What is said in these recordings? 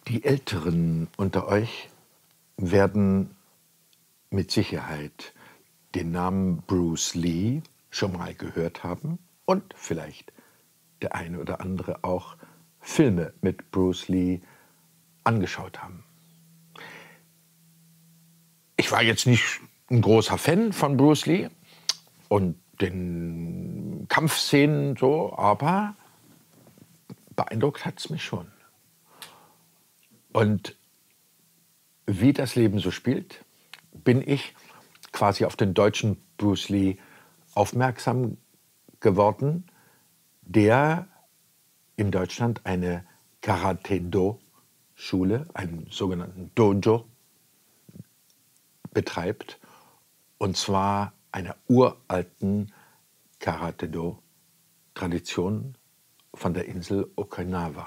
Die Älteren unter euch werden mit Sicherheit den Namen Bruce Lee schon mal gehört haben und vielleicht der eine oder andere auch Filme mit Bruce Lee angeschaut haben. Ich war jetzt nicht ein großer Fan von Bruce Lee und den Kampfszenen so, aber beeindruckt hat es mich schon. Und wie das Leben so spielt, bin ich quasi auf den deutschen Bruce Lee aufmerksam geworden, der in Deutschland eine Karate-Do-Schule, einen sogenannten Dojo, betreibt. Und zwar einer uralten Karate-Do-Tradition von der Insel Okinawa.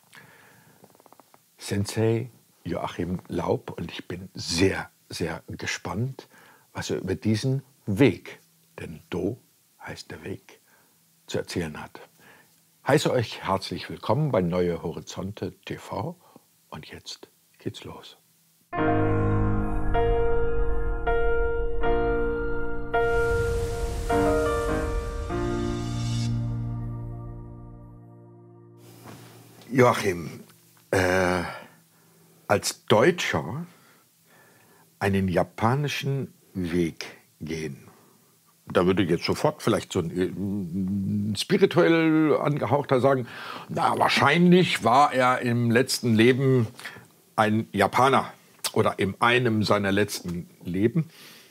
Sensei Joachim Laub, und ich bin sehr, sehr gespannt, was er über diesen Weg, denn Do heißt der Weg, zu erzählen hat. Heiße euch herzlich willkommen bei Neue Horizonte TV und jetzt geht's los. Joachim, als Deutscher einen japanischen Weg gehen. Da würde jetzt sofort vielleicht so ein spirituell angehauchter sagen, na, wahrscheinlich war er im letzten Leben ein Japaner oder in einem seiner letzten Leben.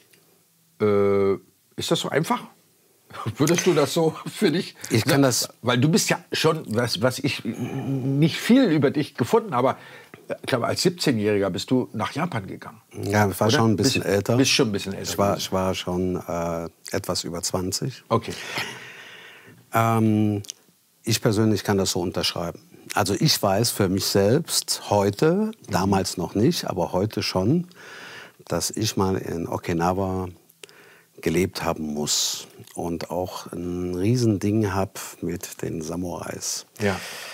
Ist das so einfach? Würdest du das so für dich? Ich kann das. Weil du bist ja schon, was ich nicht viel über dich gefunden, aber ich glaube, als 17-Jähriger bist du nach Japan gegangen. Ja, ich war oder? schon ein bisschen älter. Bist schon ein bisschen älter. Ich war schon etwas über 20. Okay. Ich persönlich kann das so unterschreiben. Also ich weiß für mich selbst heute, damals noch nicht, aber heute schon, dass ich mal in Okinawa gelebt haben muss und auch ein Riesending habe mit den Samurais. Ja.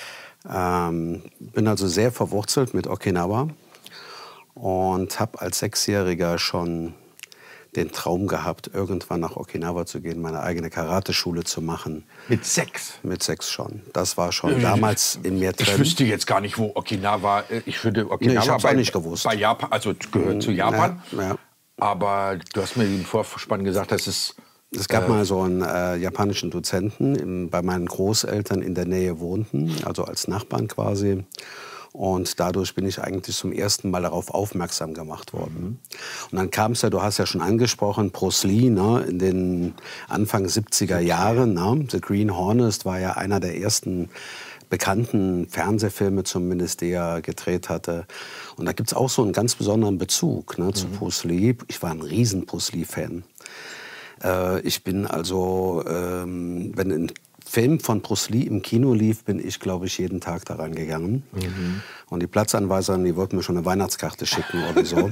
Bin also sehr verwurzelt mit Okinawa und habe als Sechsjähriger schon den Traum gehabt, irgendwann nach Okinawa zu gehen, meine eigene Karateschule zu machen. Mit 6? Mit 6 schon. Das war schon damals in mir drin. Ich wüsste jetzt gar nicht, wo Okinawa. Ich würde Okinawa ich hab's auch nicht gewusst. Bei Japan, also gehört zu Japan. Ja. Aber du hast mir im Vorspann gesagt, dass es. Es gab mal so einen japanischen Dozenten, bei meinen Großeltern in der Nähe wohnten, also als Nachbarn quasi. Und dadurch bin ich eigentlich zum ersten Mal darauf aufmerksam gemacht worden. Und dann kam es ja, du hast ja schon angesprochen, Bruce Lee, ne, in den Anfang 70er Jahren. Ne, The Green Hornet war ja einer der ersten bekannten Fernsehfilme zumindest, die er gedreht hatte. Und da gibt es auch so einen ganz besonderen Bezug, ne, zu Bruce Lee. Ich war ein riesen Bruce Lee-Fan. Ich bin also, wenn ein Film von Bruce Lee im Kino lief, bin ich, glaube ich, jeden Tag daran gegangen. Und die Platzanweiserin, die wollten mir schon eine Weihnachtskarte schicken oder so.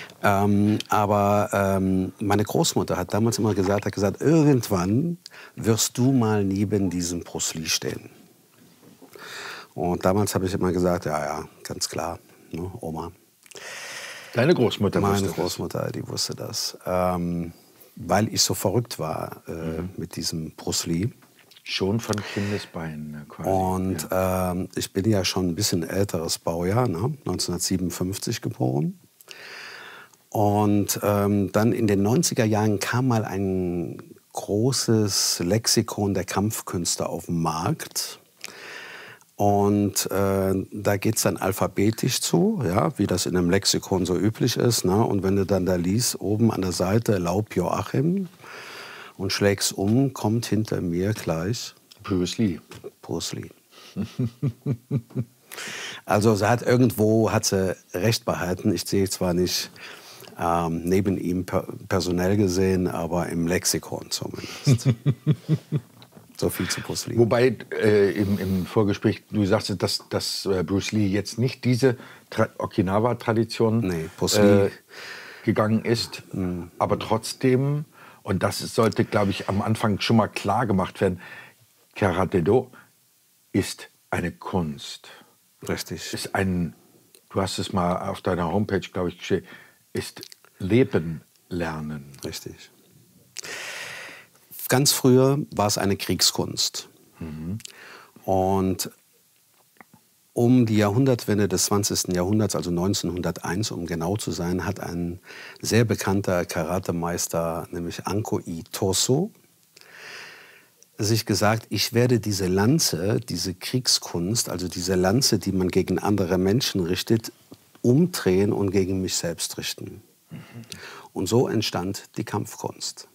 Aber meine Großmutter hat damals immer gesagt, irgendwann wirst du mal neben diesem Bruce Lee stehen. Und damals habe ich immer gesagt, ja, ganz klar, ne, Oma. Deine Großmutter wusste das? Meine Großmutter, die wusste das. Weil ich so verrückt war mit diesem Bruce Lee. Schon von Kindesbeinen quasi. Und ich bin ja schon ein bisschen älteres Baujahr, ne? 1957 geboren. Und dann in den 90er Jahren kam mal ein großes Lexikon der Kampfkünste auf den Markt. Und da geht es dann alphabetisch zu, ja, wie das in einem Lexikon so üblich ist. Ne? Und wenn du dann da liest, oben an der Seite Laub Joachim und schlägst um, kommt hinter mir gleich Bruce Lee. Bruce Lee. Also sie hat irgendwo recht behalten. Ich sehe zwar nicht neben ihm personell gesehen, aber im Lexikon zumindest. So viel zu Bruce Lee. Wobei im Vorgespräch du sagst, dass Bruce Lee jetzt nicht diese Okinawa-Tradition gegangen ist, aber trotzdem, und das sollte, glaube ich, am Anfang schon mal klar gemacht werden, Karate-Do ist eine Kunst. Richtig. Ist ein du hast es mal auf deiner Homepage, glaube ich, geschrieben, ist Leben lernen. Richtig. Ganz früher war es eine Kriegskunst. Und um die Jahrhundertwende des 20. Jahrhunderts, also 1901, um genau zu sein, hat ein sehr bekannter Karatemeister, nämlich Anko Itosu, sich gesagt, ich werde diese Lanze, diese Kriegskunst, also diese Lanze, die man gegen andere Menschen richtet, umdrehen und gegen mich selbst richten. Und so entstand die Kampfkunst.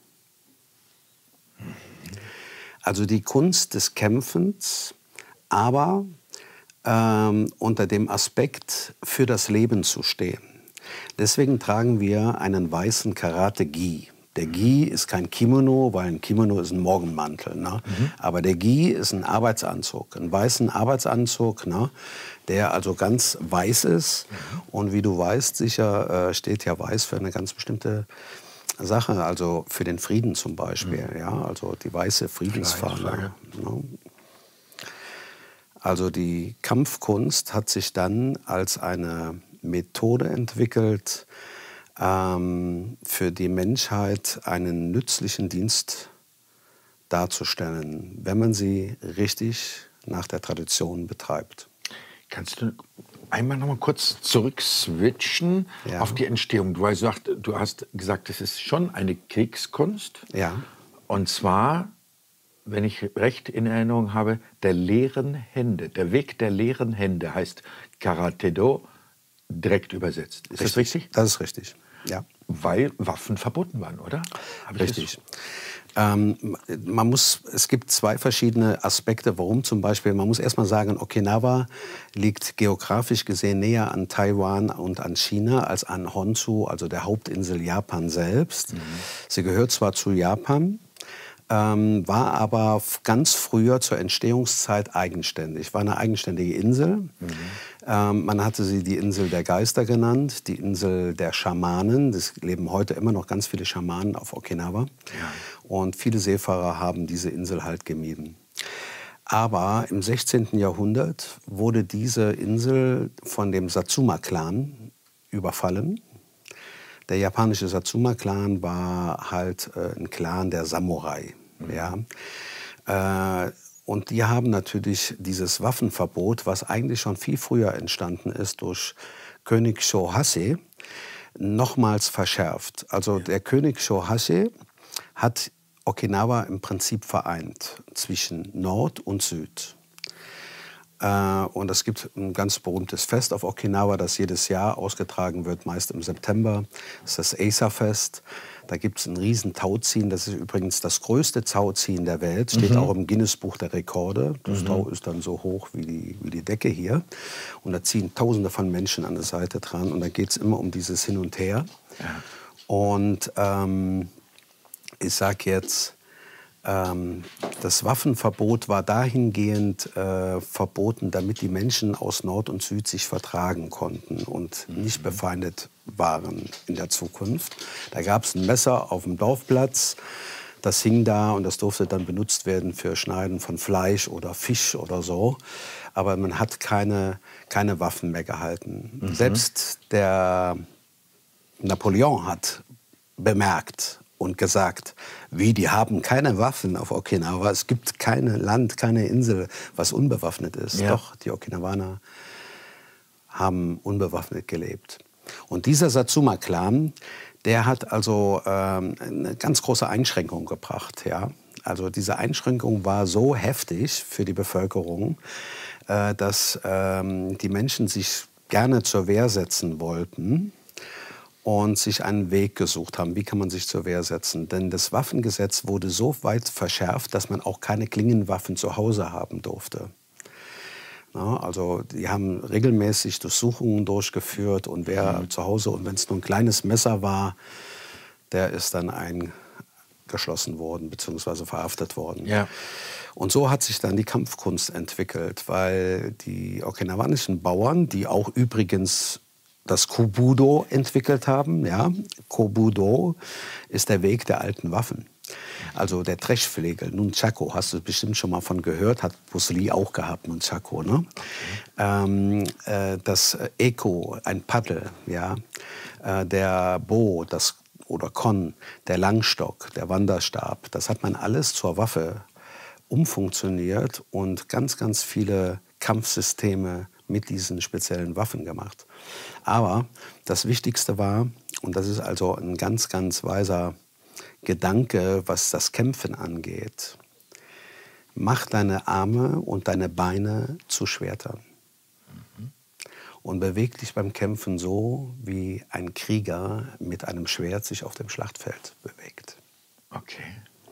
Also die Kunst des Kämpfens, aber unter dem Aspekt, für das Leben zu stehen. Deswegen tragen wir einen weißen Karate-Gi. Der Gi ist kein Kimono, weil ein Kimono ist ein Morgenmantel. Ne? Aber der Gi ist ein Arbeitsanzug, ein weißen Arbeitsanzug, ne? Der also ganz weiß ist. Und wie du weißt, sicher steht ja weiß für eine ganz bestimmte Sache, also für den Frieden zum Beispiel. Ja? Also die weiße Friedensfahne. Ne? Also die Kampfkunst hat sich dann als eine Methode entwickelt, für die Menschheit einen nützlichen Dienst darzustellen, wenn man sie richtig nach der Tradition betreibt. Kannst du einmal noch mal kurz zurückswitchen auf die Entstehung? Du hast gesagt, es ist schon eine Kriegskunst. Ja. Und zwar, wenn ich recht in Erinnerung habe, der leeren Hände. Der Weg der leeren Hände heißt Karate-Do, direkt übersetzt. Ist das richtig? Das ist richtig, ja. Weil Waffen verboten waren, oder? Richtig. Es gibt zwei verschiedene Aspekte, warum zum Beispiel, man muss erstmal sagen, Okinawa liegt geografisch gesehen näher an Taiwan und an China als an Honshu, also der Hauptinsel Japan selbst. Sie gehört zwar zu Japan, war aber ganz früher zur Entstehungszeit eigenständig. War eine eigenständige Insel. Man hatte sie die Insel der Geister genannt, die Insel der Schamanen. Es leben heute immer noch ganz viele Schamanen auf Okinawa. Ja. Und viele Seefahrer haben diese Insel halt gemieden. Aber im 16. Jahrhundert wurde diese Insel von dem Satsuma-Clan überfallen. Der japanische Satsuma-Clan war halt ein Clan der Samurai. Ja? Und die haben natürlich dieses Waffenverbot, was eigentlich schon viel früher entstanden ist durch König Shohei, nochmals verschärft. Also der König Shohei hat Okinawa im Prinzip vereint zwischen Nord und Süd. Und es gibt ein ganz berühmtes Fest auf Okinawa, das jedes Jahr ausgetragen wird, meist im September. Das ist das Eisa-Fest. Da gibt es ein riesen Tauziehen. Das ist übrigens das größte Tauziehen der Welt. Steht auch im Guinness-Buch der Rekorde. Das Tau ist dann so hoch wie die Decke hier. Und da ziehen Tausende von Menschen an der Seite dran. Und da geht es immer um dieses Hin und Her. Ja. Und ich sage jetzt, das Waffenverbot war dahingehend verboten, damit die Menschen aus Nord und Süd sich vertragen konnten und nicht befeindet waren in der Zukunft. Da gab es ein Messer auf dem Dorfplatz, das hing da und das durfte dann benutzt werden für Schneiden von Fleisch oder Fisch oder so. Aber man hat keine Waffen mehr gehalten. Selbst der Napoleon hat bemerkt und gesagt, die haben keine Waffen auf Okinawa. Es gibt kein Land, keine Insel, was unbewaffnet ist. Ja. Doch, die Okinawaner haben unbewaffnet gelebt. Und dieser Satsuma-Clan, der hat also eine ganz große Einschränkung gebracht. Ja? Also diese Einschränkung war so heftig für die Bevölkerung, dass die Menschen sich gerne zur Wehr setzen wollten und sich einen Weg gesucht haben, wie kann man sich zur Wehr setzen. Denn das Waffengesetz wurde so weit verschärft, dass man auch keine Klingenwaffen zu Hause haben durfte. Ja, also die haben regelmäßig Durchsuchungen durchgeführt und wer zu Hause, und wenn es nur ein kleines Messer war, der ist dann eingeschlossen worden bzw. verhaftet worden. Ja. Und so hat sich dann die Kampfkunst entwickelt, weil die okinawanischen Bauern, die auch übrigens das Kobudo entwickelt haben. Ja? Kobudo ist der Weg der alten Waffen. Also der Dreschflegel, Nunchaku, hast du bestimmt schon mal von gehört, hat Bruce Lee auch gehabt, Nunchaku. Ne? Das Eko, ein Paddel, ja? Der Bo, oder Kon, der Langstock, der Wanderstab, das hat man alles zur Waffe umfunktioniert und ganz, ganz viele Kampfsysteme mit diesen speziellen Waffen gemacht. Aber das Wichtigste war, und das ist also ein ganz, ganz weiser Gedanke, was das Kämpfen angeht, mach deine Arme und deine Beine zu Schwertern. Und beweg dich beim Kämpfen so, wie ein Krieger mit einem Schwert sich auf dem Schlachtfeld bewegt. Okay.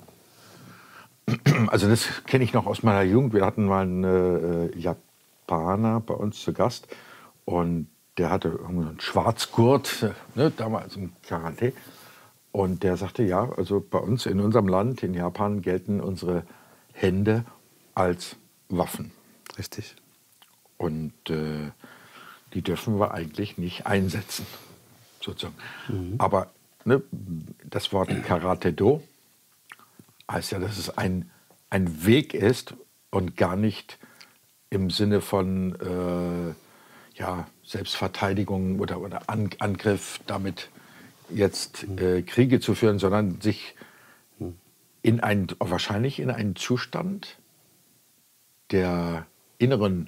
Also das kenne ich noch aus meiner Jugend. Wir hatten mal einen Japaner bei uns zu Gast und der hatte irgendwie einen Schwarzgurt, ne, damals im Karate. Und der sagte, ja, also bei uns in unserem Land, in Japan, gelten unsere Hände als Waffen. Richtig. Und die dürfen wir eigentlich nicht einsetzen, sozusagen. Aber ne, das Wort Karate-Do heißt ja, dass es ein Weg ist und gar nicht im Sinne von Selbstverteidigung oder Angriff, damit jetzt Kriege zu führen, sondern sich wahrscheinlich in einen Zustand der inneren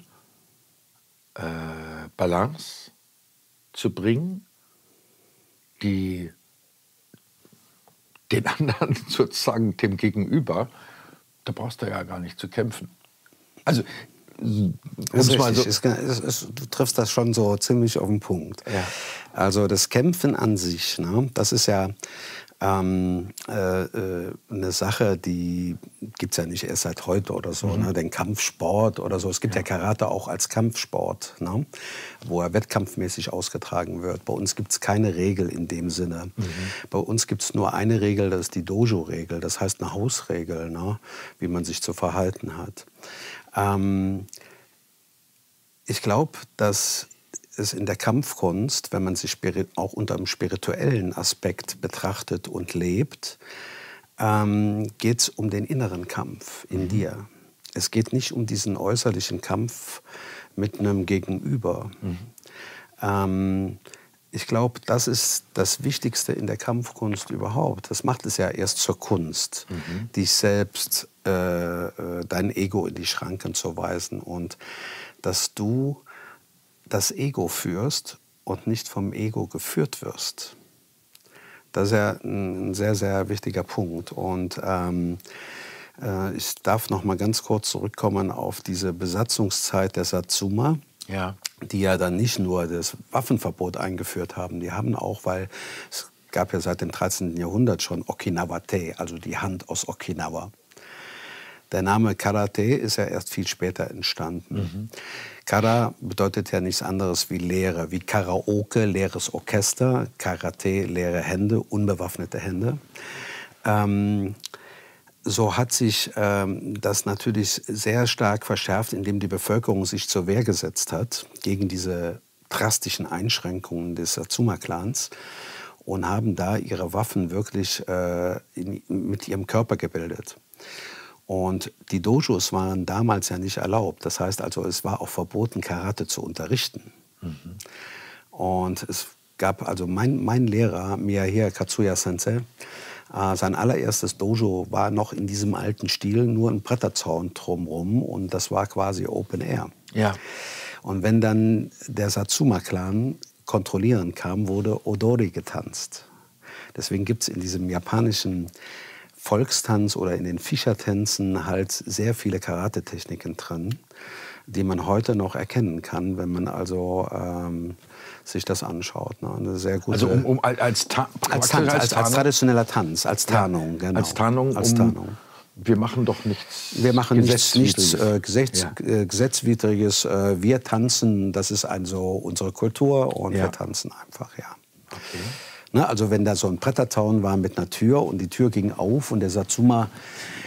Balance zu bringen, die den anderen sozusagen dem Gegenüber, da brauchst du ja gar nicht zu kämpfen. Also Das ist richtig. Du triffst das schon so ziemlich auf den Punkt. Ja. Also das Kämpfen an sich, ne, das ist ja eine Sache, die gibt es ja nicht erst seit heute oder so. Ne? Den Kampfsport oder so. Es gibt ja Karate auch als Kampfsport, ne? Wo er wettkampfmäßig ausgetragen wird. Bei uns gibt es keine Regel in dem Sinne. Bei uns gibt es nur eine Regel, das ist die Dojo-Regel. Das heißt eine Hausregel, ne? Wie man sich zu verhalten hat. Ich glaube, dass es in der Kampfkunst, wenn man sich auch unter einem spirituellen Aspekt betrachtet und lebt, geht es um den inneren Kampf in dir. Es geht nicht um diesen äußerlichen Kampf mit einem Gegenüber. Ich glaube, das ist das Wichtigste in der Kampfkunst überhaupt. Das macht es ja erst zur Kunst, dich selbst, dein Ego in die Schranken zu weisen und dass du das Ego führst und nicht vom Ego geführt wirst. Das ist ja ein sehr, sehr wichtiger Punkt. Und ich darf noch mal ganz kurz zurückkommen auf diese Besatzungszeit der Satsuma, die ja dann nicht nur das Waffenverbot eingeführt haben, die haben auch, weil es gab ja seit dem 13. Jahrhundert schon Okinawa-te, also die Hand aus Okinawa. Der Name Karate ist ja erst viel später entstanden. Kara bedeutet ja nichts anderes wie Lehre, wie Karaoke, leeres Orchester, Karate, leere Hände, unbewaffnete Hände. So hat sich das natürlich sehr stark verschärft, indem die Bevölkerung sich zur Wehr gesetzt hat gegen diese drastischen Einschränkungen des Satsuma-Clans und haben da ihre Waffen wirklich mit ihrem Körper gebildet. Und die Dojos waren damals ja nicht erlaubt. Das heißt also, es war auch verboten, Karate zu unterrichten. Und es gab also mein Lehrer, Miyahiro Katsuya Sensei, sein allererstes Dojo war noch in diesem alten Stil, nur ein Bretterzaun drumherum und das war quasi Open Air. Ja. Und wenn dann der Satsuma-Clan kontrollieren kam, wurde Odori getanzt. Deswegen gibt es in diesem japanischen Volkstanz oder in den Fischertänzen halt sehr viele Karate-Techniken drin, die man heute noch erkennen kann, wenn man also sich das anschaut. Ne? Eine sehr gute, also als traditioneller Tanz, als Tarnung. Ja, genau. Als Tarnung. Wir machen doch nichts Gesetzwidriges. Wir tanzen, das ist also unsere Kultur und wir tanzen einfach, ja. Okay. Ne, also wenn da so ein Bretterzaun war mit einer Tür und die Tür ging auf und der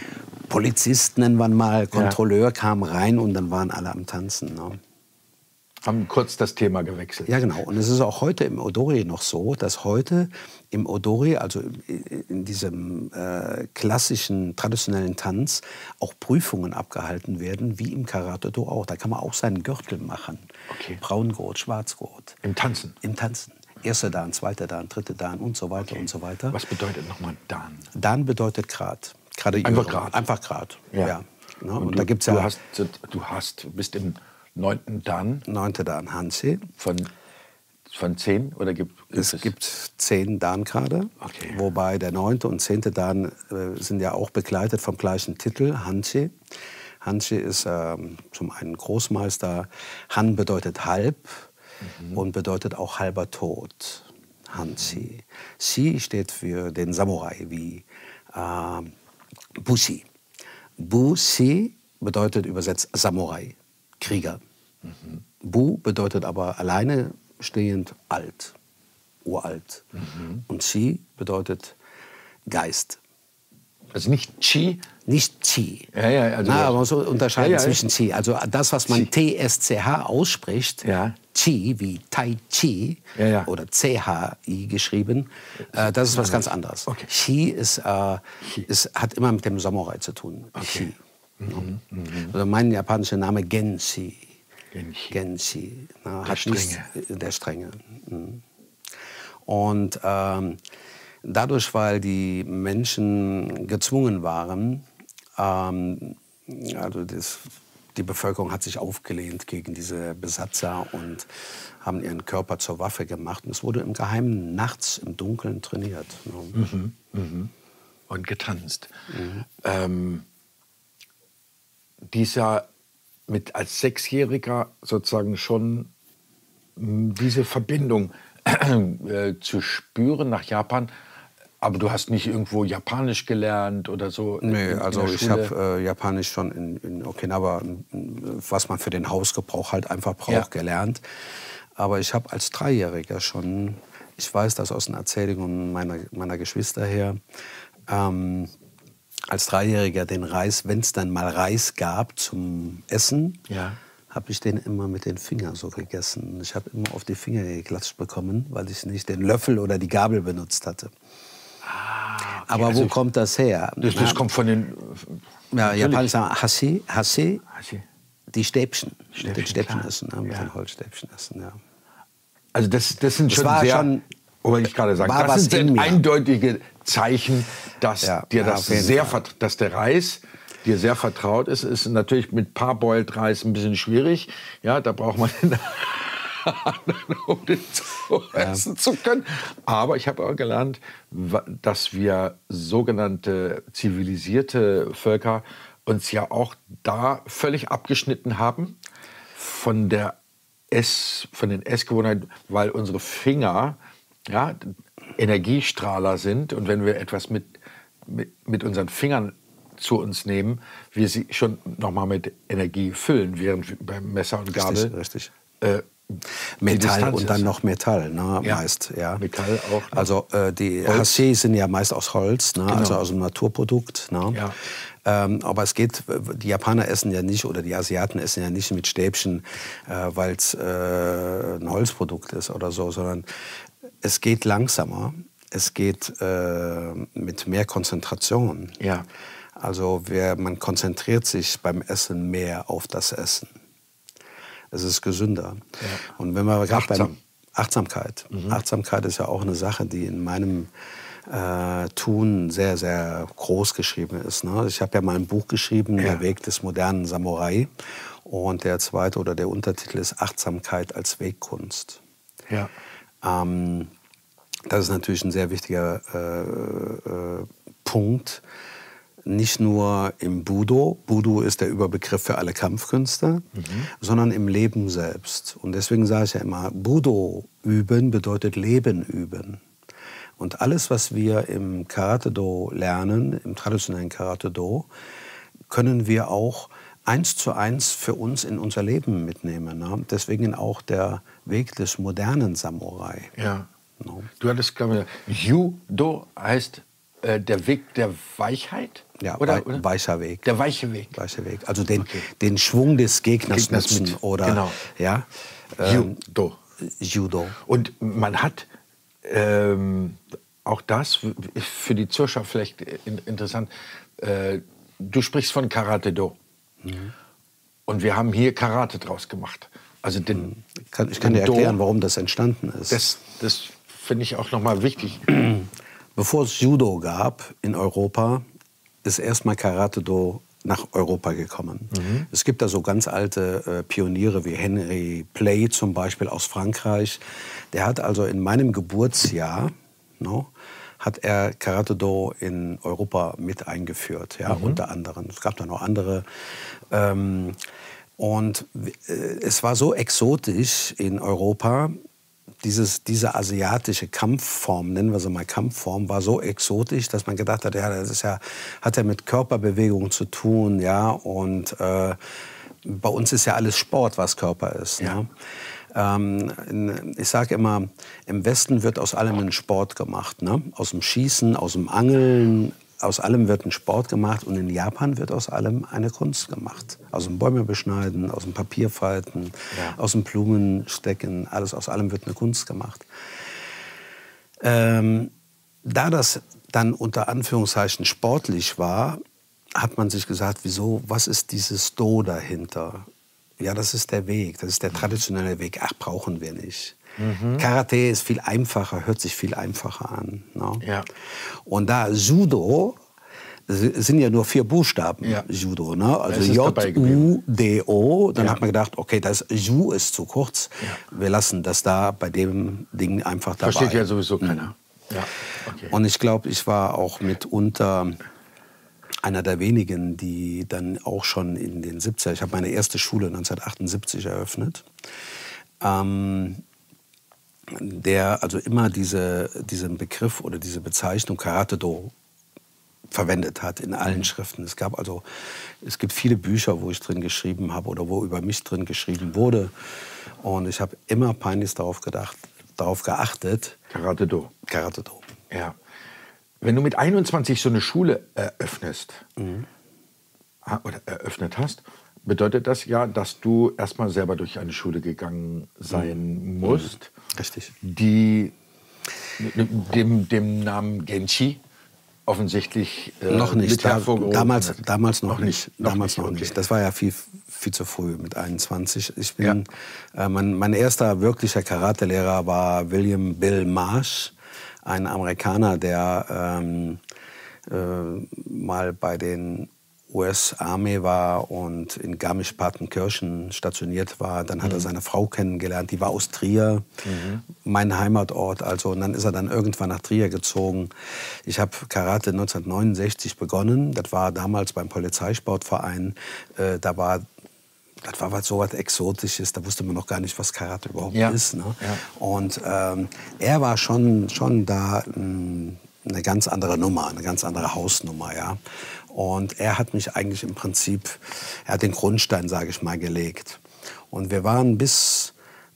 Satsuma-Polizist, nennen wir mal, Kontrolleur kam rein und dann waren alle am Tanzen. Ne? Haben kurz das Thema gewechselt. Ja, genau. Und es ist auch heute im Odori noch so, dass heute im Odori, also in diesem klassischen, traditionellen Tanz, auch Prüfungen abgehalten werden, wie im Karate-Do auch. Da kann man auch seinen Gürtel machen. Okay. Braungurt, Schwarzgurt. Im Tanzen? Im Tanzen. Erster Dan, zweiter Dan, dritter Dan und so weiter und so weiter. Was bedeutet nochmal Dan? Dan bedeutet Grad. Einfach Grad? Einfach Grad, ja. Und da gibt's ja... Du bist im 9. Dan? 9. Dan, Hanshi. Von 10? Oder es gibt 10 Dan-Grade, okay. Wobei der 9. und 10. Dan sind ja auch begleitet vom gleichen Titel, Hanshi. Hanshi ist zum einen Großmeister. Han bedeutet halb und bedeutet auch halber Tod. Hanshi. Shi steht für den Samurai, wie Bushi. Bushi bedeutet übersetzt Samurai, Krieger. Bu bedeutet aber alleine stehend alt, uralt. Und Chi bedeutet Geist. Also nicht Chi? Nicht Chi. Ja, also aber man muss unterscheiden zwischen Chi. Also das, was man TSCH ausspricht, Chi wie Tai Chi oder CHI geschrieben, das ist was ganz anderes. Okay. Chi hat immer mit dem Samurai zu tun. Okay. Chi. Also mein japanischer Name Genshi. Genshi. Der Strenge. Und dadurch, weil die Menschen gezwungen waren, die Bevölkerung hat sich aufgelehnt gegen diese Besatzer und haben ihren Körper zur Waffe gemacht. Und es wurde im Geheimen nachts im Dunkeln trainiert. Und getanzt. Dieser als Sechsjähriger sozusagen schon diese Verbindung zu spüren nach Japan. Aber du hast nicht irgendwo Japanisch gelernt oder so? Nee, also ich habe Japanisch schon in Okinawa, was man für den Hausgebrauch halt einfach braucht, gelernt. Aber ich habe als Dreijähriger schon, ich weiß das aus den Erzählungen meiner Geschwister her, als Dreijähriger den Reis, wenn es dann mal Reis gab zum Essen, habe ich den immer mit den Fingern so gegessen. Ich habe immer auf die Finger geklatscht bekommen, weil ich nicht den Löffel oder die Gabel benutzt hatte. Okay. Aber wo kommt das her? Das kommt von den... Japanisch sagen Hase, die Stäbchen. Mit den Stäbchen essen, mit den Holzstäbchen essen, Also das sind schon sehr... Wollte ich gerade sagen, das sind eindeutige Zeichen, dass dir dass der Reis dir sehr vertraut ist. Ist natürlich mit Parboiled Reis ein bisschen schwierig. Ja, da braucht man den um den zu essen zu können. Aber ich habe auch gelernt, dass wir sogenannte zivilisierte Völker uns ja auch da völlig abgeschnitten haben von den Essgewohnheiten, weil unsere Finger Energiestrahler sind und wenn wir etwas mit unseren Fingern zu uns nehmen, wir sie schon noch mal mit Energie füllen, während beim Messer und Gabel richtig. Metall und dann noch Metall, meist. Ja. Metall auch. Also die Hase sind ja meist aus Holz, also aus einem Naturprodukt. Aber es geht, die Japaner essen ja nicht, oder die Asiaten essen ja nicht mit Stäbchen, weil es ein Holzprodukt ist oder so, sondern es geht langsamer, es geht mit mehr Konzentration. Ja. Also man konzentriert sich beim Essen mehr auf das Essen. Es ist gesünder. Ja. Und wenn wir gerade bei Achtsamkeit. Achtsamkeit ist ja auch eine Sache, die in meinem Tun sehr, sehr groß geschrieben ist. Ich habe ja mal ein Buch geschrieben, Der Weg des modernen Samurai. Und der zweite oder der Untertitel ist Achtsamkeit als Wegkunst. Ja. Das ist natürlich ein sehr wichtiger Punkt. Nicht nur im Budo. Budo ist der Überbegriff für alle Kampfkünste, sondern im Leben selbst. Und deswegen sage ich ja immer, Budo üben bedeutet Leben üben. Und alles, was wir im Karate-Do lernen, im traditionellen Karate-Do, können wir auch 1:1 für uns in unser Leben mitnehmen. Deswegen auch der Weg des modernen Samurai. Ja. Du hattest, glaube ich, Judo heißt der Weg der Weichheit? Ja, oder? weicher Weg. Der weiche Weg. Weicher Weg. Also den Schwung des Gegners nutzen. mit. Oder, Genau. Ja, Judo. Judo. Und man hat auch das, für die Zuschauer vielleicht interessant, du sprichst von Karate-Do. Und wir haben hier Karate draus gemacht. Also Ich kann dir erklären, warum das entstanden ist. Das finde ich auch nochmal wichtig. Bevor es Judo gab in Europa, ist erstmal Karate-Do nach Europa gekommen. Es gibt da so ganz alte Pioniere wie Henry Play zum Beispiel aus Frankreich. Der hat also in meinem Geburtsjahr, hat er Karate-Do in Europa mit eingeführt, ja, unter anderem. Es gab da noch andere. Und es war so exotisch in Europa, diese asiatische Kampfform, nennen wir sie mal Kampfform, war so exotisch, dass man gedacht hat, ja, hat ja mit Körperbewegung zu tun, ja, und bei uns ist ja alles Sport, was Körper ist. Ja. Ne? Ich sage immer, im Westen wird aus allem ein Sport gemacht, ne? Aus dem Schießen, aus dem Angeln, aus allem wird ein Sport gemacht und in Japan wird aus allem eine Kunst gemacht. Aus dem Bäume beschneiden, aus dem Papier falten, aus dem Blumenstecken, aus allem wird eine Kunst gemacht. Da das dann unter Anführungszeichen sportlich war, hat man sich gesagt, wieso, was ist dieses Do dahinter? Ja, das ist der Weg, das ist der traditionelle Weg. Ach, brauchen wir nicht. Karate ist viel einfacher, hört sich viel einfacher an. No? Ja. Und da Judo, sind ja nur 4 Buchstaben, Judo, ne? Also J-U-D-O. Dann hat man gedacht, okay, das Ju ist zu kurz. Ja. Wir lassen das da bei dem Ding einfach dabei. Versteht ja sowieso keiner. Ja. Okay. Und ich glaube, ich war auch mitunter einer der wenigen, die dann auch schon in den 70er, ich habe meine erste Schule 1978 eröffnet, der also immer diesen Begriff oder diese Bezeichnung Karate-Do verwendet hat in allen Schriften. Es gibt viele Bücher, wo ich drin geschrieben habe oder wo über mich drin geschrieben wurde. Und ich habe immer peinlich darauf geachtet. Karate-Do. Karate-Do. Ja. Wenn du mit 21 so eine Schule eröffnet hast, bedeutet das ja, dass du erstmal selber durch eine Schule gegangen sein musst, richtig, die dem Namen Genchi offensichtlich noch nicht. Damals noch nicht. Okay. Das war ja viel zu früh mit 21. Mein erster wirklicher Karatelehrer war William Bill Marsh, ein Amerikaner, der mal bei den US-Armee war und in Garmisch-Partenkirchen stationiert war. Dann hat er seine Frau kennengelernt, die war aus Trier, mein Heimatort. Also, und dann ist er dann irgendwann nach Trier gezogen. Ich habe Karate 1969 begonnen. Das war damals beim Polizeisportverein. Das war so was Exotisches, da wusste man noch gar nicht, was Karate überhaupt ist. Ne? Ja. Und er war schon da eine ganz andere Nummer, eine ganz andere Hausnummer. Ja? Und er hat mich eigentlich im Prinzip, er hat den Grundstein, sage ich mal, gelegt. Und wir waren bis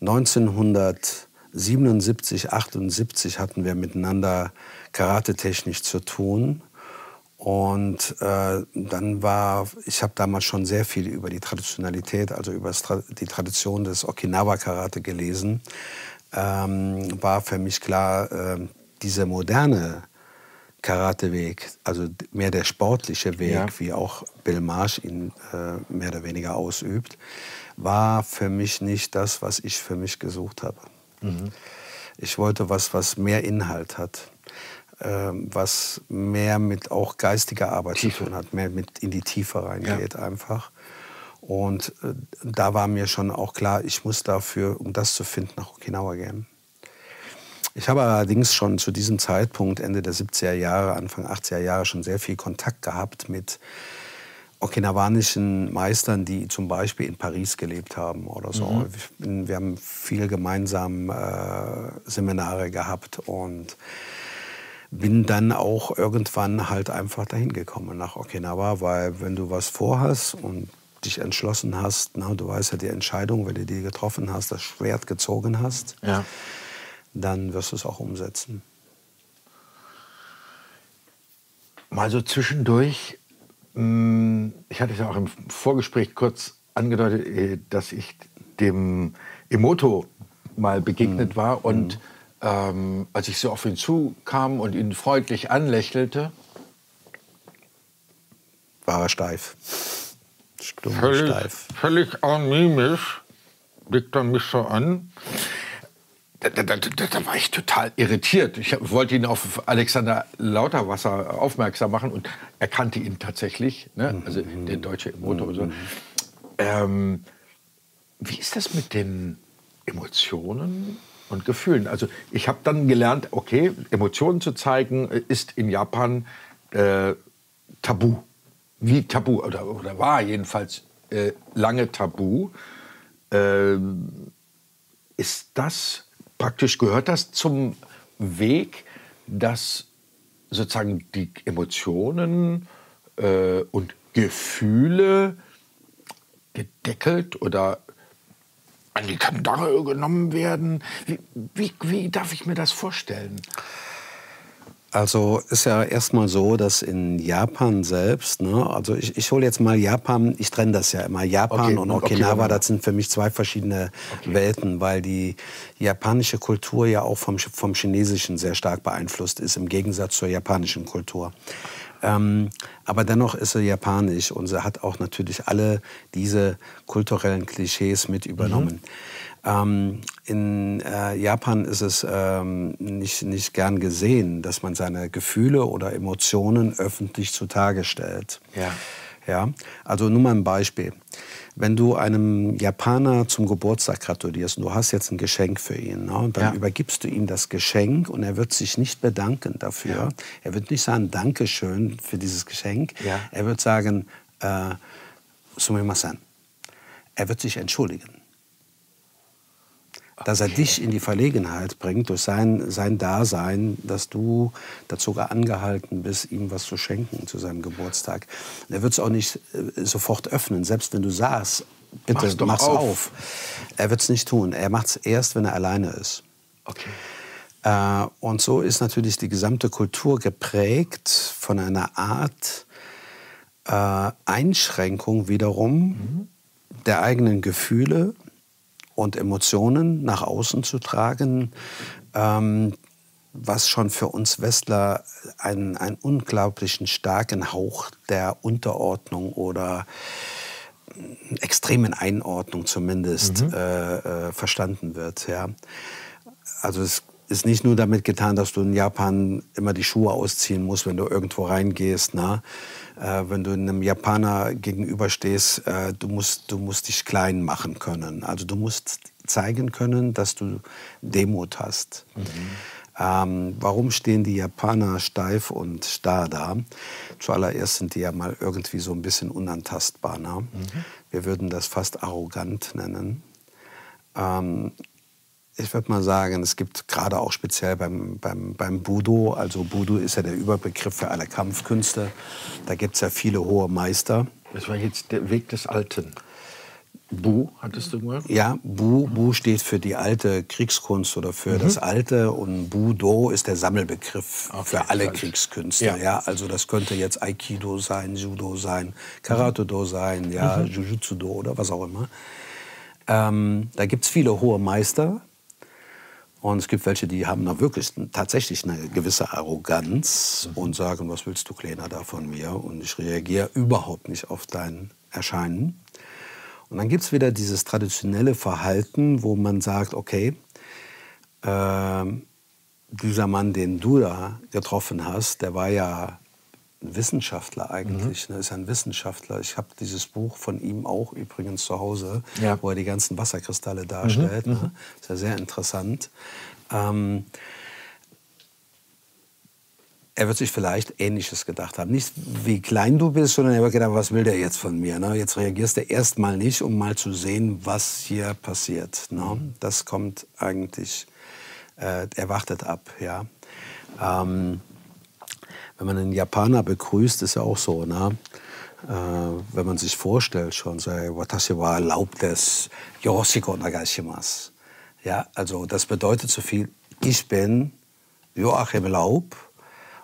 1977, 78 hatten wir miteinander karatetechnisch zu tun. Und ich habe damals schon sehr viel über die Traditionalität, also über die Tradition des Okinawa-Karate gelesen. War für mich klar, dieser moderne Karateweg, also mehr der sportliche Weg, wie auch Bill Marsh ihn mehr oder weniger ausübt, war für mich nicht das, was ich für mich gesucht habe. Ich wollte was mehr Inhalt hat. Was mehr mit auch geistiger Arbeit zu tun hat, mehr mit in die Tiefe reingeht einfach. Und da war mir schon auch klar, ich muss dafür, um das zu finden, nach Okinawa gehen. Ich habe allerdings schon zu diesem Zeitpunkt, Ende der 70er Jahre, Anfang 80er Jahre, schon sehr viel Kontakt gehabt mit okinawanischen Meistern, die zum Beispiel in Paris gelebt haben oder so. Wir haben viel gemeinsam Seminare gehabt und bin dann auch irgendwann halt einfach dahin gekommen nach Okinawa, weil wenn du was vorhast und dich entschlossen hast, du weißt ja die Entscheidung, wenn du die getroffen hast, das Schwert gezogen hast, dann wirst du es auch umsetzen. Mal so zwischendurch, Ich hatte es ja auch im Vorgespräch kurz angedeutet, dass ich dem Emoto mal begegnet war. Und als ich so auf ihn zukam und ihn freundlich anlächelte, war er steif. Stumm, steif. völlig anämisch, blickt er mich so an. Da war ich total irritiert. Ich wollte ihn auf Alexander Lauterwasser aufmerksam machen und er kannte ihn tatsächlich, ne? Also der deutsche Emoto und so. Wie ist das mit den Emotionen und Gefühlen? Also ich habe dann gelernt, okay, Emotionen zu zeigen ist in Japan tabu. Wie tabu, oder war jedenfalls lange tabu. Ist das praktisch, gehört das zum Weg, dass sozusagen die Emotionen und Gefühle gedeckelt oder an die Kandare genommen werden? Wie darf ich mir das vorstellen? Also ist ja erstmal so, dass in Japan selbst, ne, also ich hole jetzt mal Japan, ich trenne das ja immer, Japan und Okinawa, das sind für mich zwei verschiedene Welten, weil die japanische Kultur ja auch vom Chinesischen sehr stark beeinflusst ist, im Gegensatz zur japanischen Kultur. Aber dennoch ist sie japanisch und sie hat auch natürlich alle diese kulturellen Klischees mit übernommen. In Japan ist es nicht gern gesehen, dass man seine Gefühle oder Emotionen öffentlich zutage stellt. Ja? Also nur mal ein Beispiel. Wenn du einem Japaner zum Geburtstag gratulierst und du hast jetzt ein Geschenk für ihn, ne, und dann übergibst du ihm das Geschenk und er wird sich nicht bedanken dafür. Ja. Er wird nicht sagen, Dankeschön für dieses Geschenk. Ja. Er wird sagen, sumimasen. Er wird sich entschuldigen. Dass er dich in die Verlegenheit bringt durch sein Dasein, dass du dazu angehalten bist, ihm was zu schenken zu seinem Geburtstag. Und er wird es auch nicht sofort öffnen, selbst wenn du sagst, bitte mach's auf. Er wird es nicht tun. Er macht es erst, wenn er alleine ist. Und so ist natürlich die gesamte Kultur geprägt von einer Art Einschränkung wiederum der eigenen Gefühle und Emotionen nach außen zu tragen, was schon für uns Westler einen unglaublichen starken Hauch der Unterordnung oder extremen Einordnung zumindest verstanden wird. Ja. Also es ist nicht nur damit getan, dass du in Japan immer die Schuhe ausziehen musst, wenn du irgendwo reingehst. Na? Wenn du einem Japaner gegenüberstehst, du musst dich klein machen können. Also du musst zeigen können, dass du Demut hast. Warum stehen die Japaner steif und starr da? Zuallererst sind die ja mal irgendwie so ein bisschen unantastbar. Ne? Wir würden das fast arrogant nennen. Ich würde mal sagen, es gibt gerade auch speziell beim Budo, also Budo ist ja der Überbegriff für alle Kampfkünste, da gibt es ja viele hohe Meister. Das war jetzt der Weg des Alten. Bu, hattest du mal? Ja, Bu steht für die alte Kriegskunst oder für das Alte und Budo ist der Sammelbegriff für alle Kriegskünste. Ja, also das könnte jetzt Aikido sein, Judo sein, Karate-Do sein, ja, Jujutsu-Do oder was auch immer. Da gibt es viele hohe Meister. Und es gibt welche, die haben da wirklich tatsächlich eine gewisse Arroganz und sagen, was willst du, Kleiner, da von mir? Und ich reagiere überhaupt nicht auf dein Erscheinen. Und dann gibt es wieder dieses traditionelle Verhalten, wo man sagt, okay, dieser Mann, den du da getroffen hast, der war ja ein Wissenschaftler eigentlich, ne? Ist ein Wissenschaftler. Ich habe dieses Buch von ihm auch übrigens zu Hause, wo er die ganzen Wasserkristalle darstellt. Ne? Ist ja sehr interessant. Er wird sich vielleicht Ähnliches gedacht haben. Nicht wie klein du bist, sondern er wird gedacht, was will der jetzt von mir? Ne? Jetzt reagierst du erst mal nicht, um mal zu sehen, was hier passiert. Ne? Das kommt eigentlich, er wartet ab. Ja? Wenn man einen Japaner begrüßt, ist ja auch so, ne? Wenn man sich vorstellt schon, so, watashi wa erlaubt es, yoroshiku onegaishimasu. Ja, also das bedeutet so viel, ich bin Joachim Laub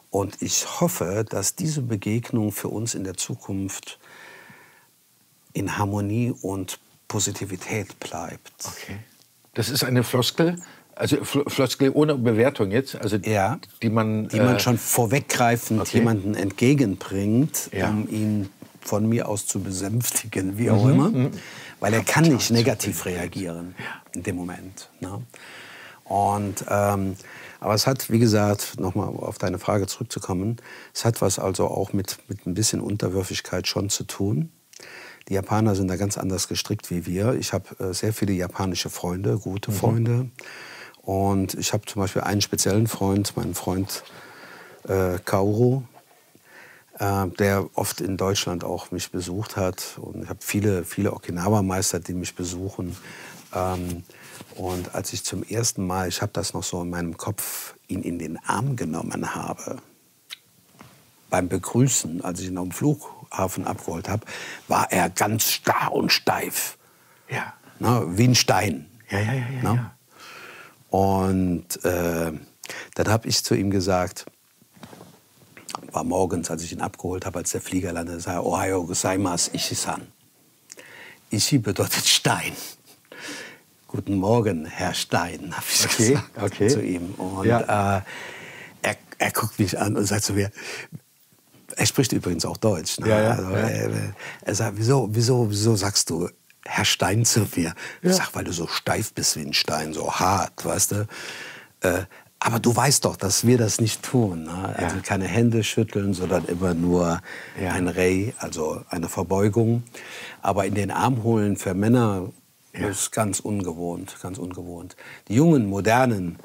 Und ich hoffe, dass diese Begegnung für uns in der Zukunft in Harmonie und Positivität bleibt. Okay. Das ist eine Floskel, also Floskel ohne Bewertung jetzt, also Ja, die man schon vorweggreifend jemanden entgegenbringt, Ja. um ihn von mir aus zu besänftigen, wie auch immer. Weil er kann nicht negativ reagieren in dem Moment. Ne? Und, aber es hat, wie gesagt, nochmal auf deine Frage zurückzukommen, es hat was also auch mit ein bisschen Unterwürfigkeit schon zu tun. Die Japaner sind da ganz anders gestrickt wie wir. Ich habe sehr viele japanische Freunde, gute Freunde. Und ich habe zum Beispiel einen speziellen Freund, meinen Freund Kaoru, der oft in Deutschland auch mich besucht hat. Und ich habe viele Okinawa-Meister, die mich besuchen. Und als ich zum ersten Mal, ich habe das noch so in meinem Kopf, ihn in den Arm genommen habe, beim Begrüßen, als ich ihn am Flughafen abgeholt habe, war er ganz starr und steif. Ja. Na, wie ein Stein. Ja. Und dann habe ich zu ihm gesagt, war morgens, als ich ihn abgeholt habe, als der Flieger landete, sagte, Ohayo gozaimasu, Ishi-san. Ishi bedeutet Stein. Guten Morgen, Herr Stein, habe ich gesagt zu ihm. Und er guckt mich an und sagt zu mir, er spricht übrigens auch Deutsch. Ne? Er sagt, wieso sagst du Herr Stein zu mir? Ich sag, weil du so steif bist wie ein Stein, so hart, weißt du. Aber du weißt doch, dass wir das nicht tun. Ne? Also keine Hände schütteln, sondern immer nur ein Rei, also eine Verbeugung. Aber in den Arm holen für Männer ist ganz ungewohnt, ganz ungewohnt. Die jungen, modernen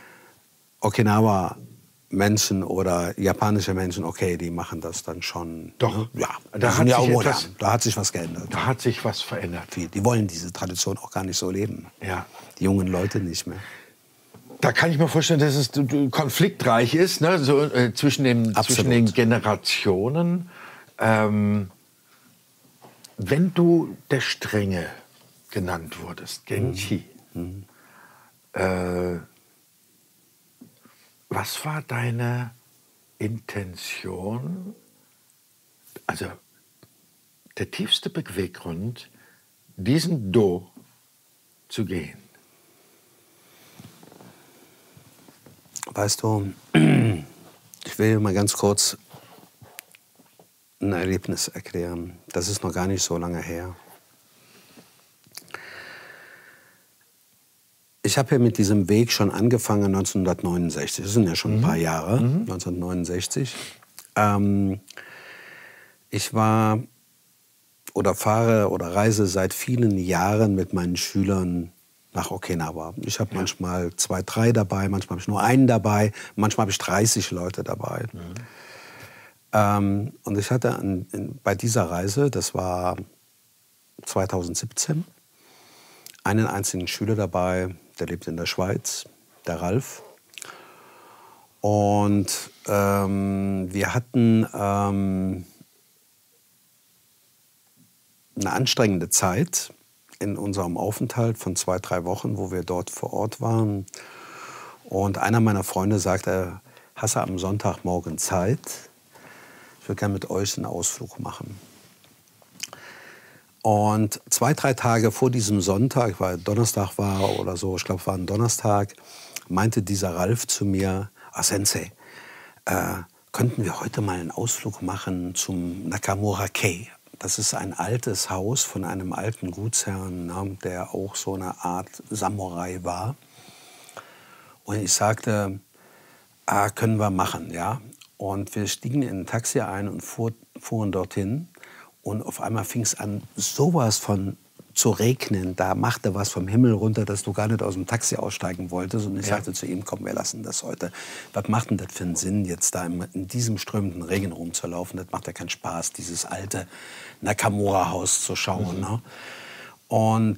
Okinawa-Menschen oder japanische Menschen, okay, die machen das dann schon. Doch. Ne? Ja, da hat, da hat sich was geändert. Da hat sich was verändert. Die wollen diese Tradition auch gar nicht so leben. Ja. Die jungen Leute nicht mehr. Da kann ich mir vorstellen, dass es konfliktreich ist, ne? So, zwischen den Generationen. Wenn du der Strenge genannt wurdest, Genchi, was war deine Intention, also der tiefste Beweggrund, diesen Do zu gehen? Weißt du, ich will mal ganz kurz ein Erlebnis erklären. Das ist noch gar nicht so lange her. Ich habe ja mit diesem Weg schon angefangen 1969. Das sind ja schon ein paar Jahre, 1969. Ich war oder fahre oder reise seit vielen Jahren mit meinen Schülern nach Okinawa. Ich habe manchmal 2, 3 dabei, manchmal habe ich nur einen dabei, manchmal habe ich 30 Leute dabei. Und ich hatte bei dieser Reise, das war 2017, einen einzigen Schüler dabei, der lebt in der Schweiz, der Ralf. Und wir hatten eine anstrengende Zeit in unserem Aufenthalt von 2, 3 Wochen, wo wir dort vor Ort waren. Und einer meiner Freunde sagte, hast du am Sonntagmorgen Zeit? Ich würde gerne mit euch einen Ausflug machen. Und 2, 3 Tage vor diesem Sonntag, weil Donnerstag war oder so, ich glaube, es war ein Donnerstag, meinte dieser Ralf zu mir, Sensei, könnten wir heute mal einen Ausflug machen zum Nakamura-kei? Das ist ein altes Haus von einem alten Gutsherrn, der auch so eine Art Samurai war. Und ich sagte, können wir machen, ja. Und wir stiegen in ein Taxi ein und fuhren dorthin. Und auf einmal fing es an, sowas von zu regnen. Da machte was vom Himmel runter, dass du gar nicht aus dem Taxi aussteigen wolltest. Und ich sagte zu ihm, komm, wir lassen das heute. Was macht denn das für einen Sinn, jetzt da in diesem strömenden Regen rumzulaufen? Das macht ja keinen Spaß, dieses alte Nakamura-Haus zu schauen. Ne? Und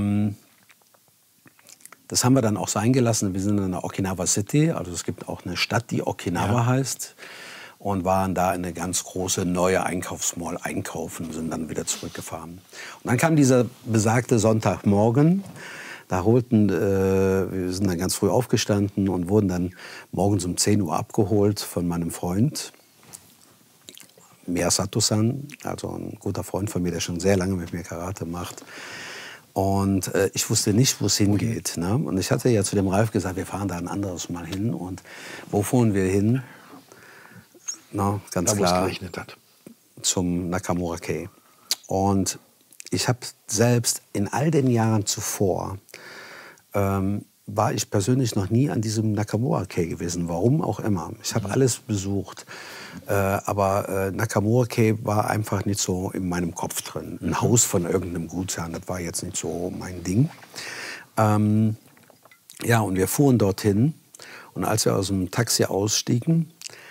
das haben wir dann auch sein gelassen. Wir sind in der Okinawa City, also es gibt auch eine Stadt, die Okinawa heißt. Und waren da in eine ganz große neue Einkaufsmall einkaufen und sind dann wieder zurückgefahren. Und dann kam dieser besagte Sonntagmorgen, Wir sind dann ganz früh aufgestanden und wurden dann morgens um 10 Uhr abgeholt von meinem Freund, Miyasato-san, also ein guter Freund von mir, der schon sehr lange mit mir Karate macht. Und ich wusste nicht, wo es hingeht. Ne? Und ich hatte ja zu dem Ralf gesagt, wir fahren da ein anderes Mal hin. Und wo fuhren wir hin? Na, ganz da, klar, gerechnet hat. zum Nakamura Kei. Und ich habe selbst in all den Jahren zuvor, war ich persönlich noch nie an diesem Nakamura Kei gewesen, warum auch immer. Ich habe alles besucht, aber Nakamura Kei war einfach nicht so in meinem Kopf drin. Ein Haus von irgendeinem Gutsherrn, das war jetzt nicht so mein Ding. Ja, und wir fuhren dorthin und als wir aus dem Taxi ausstiegen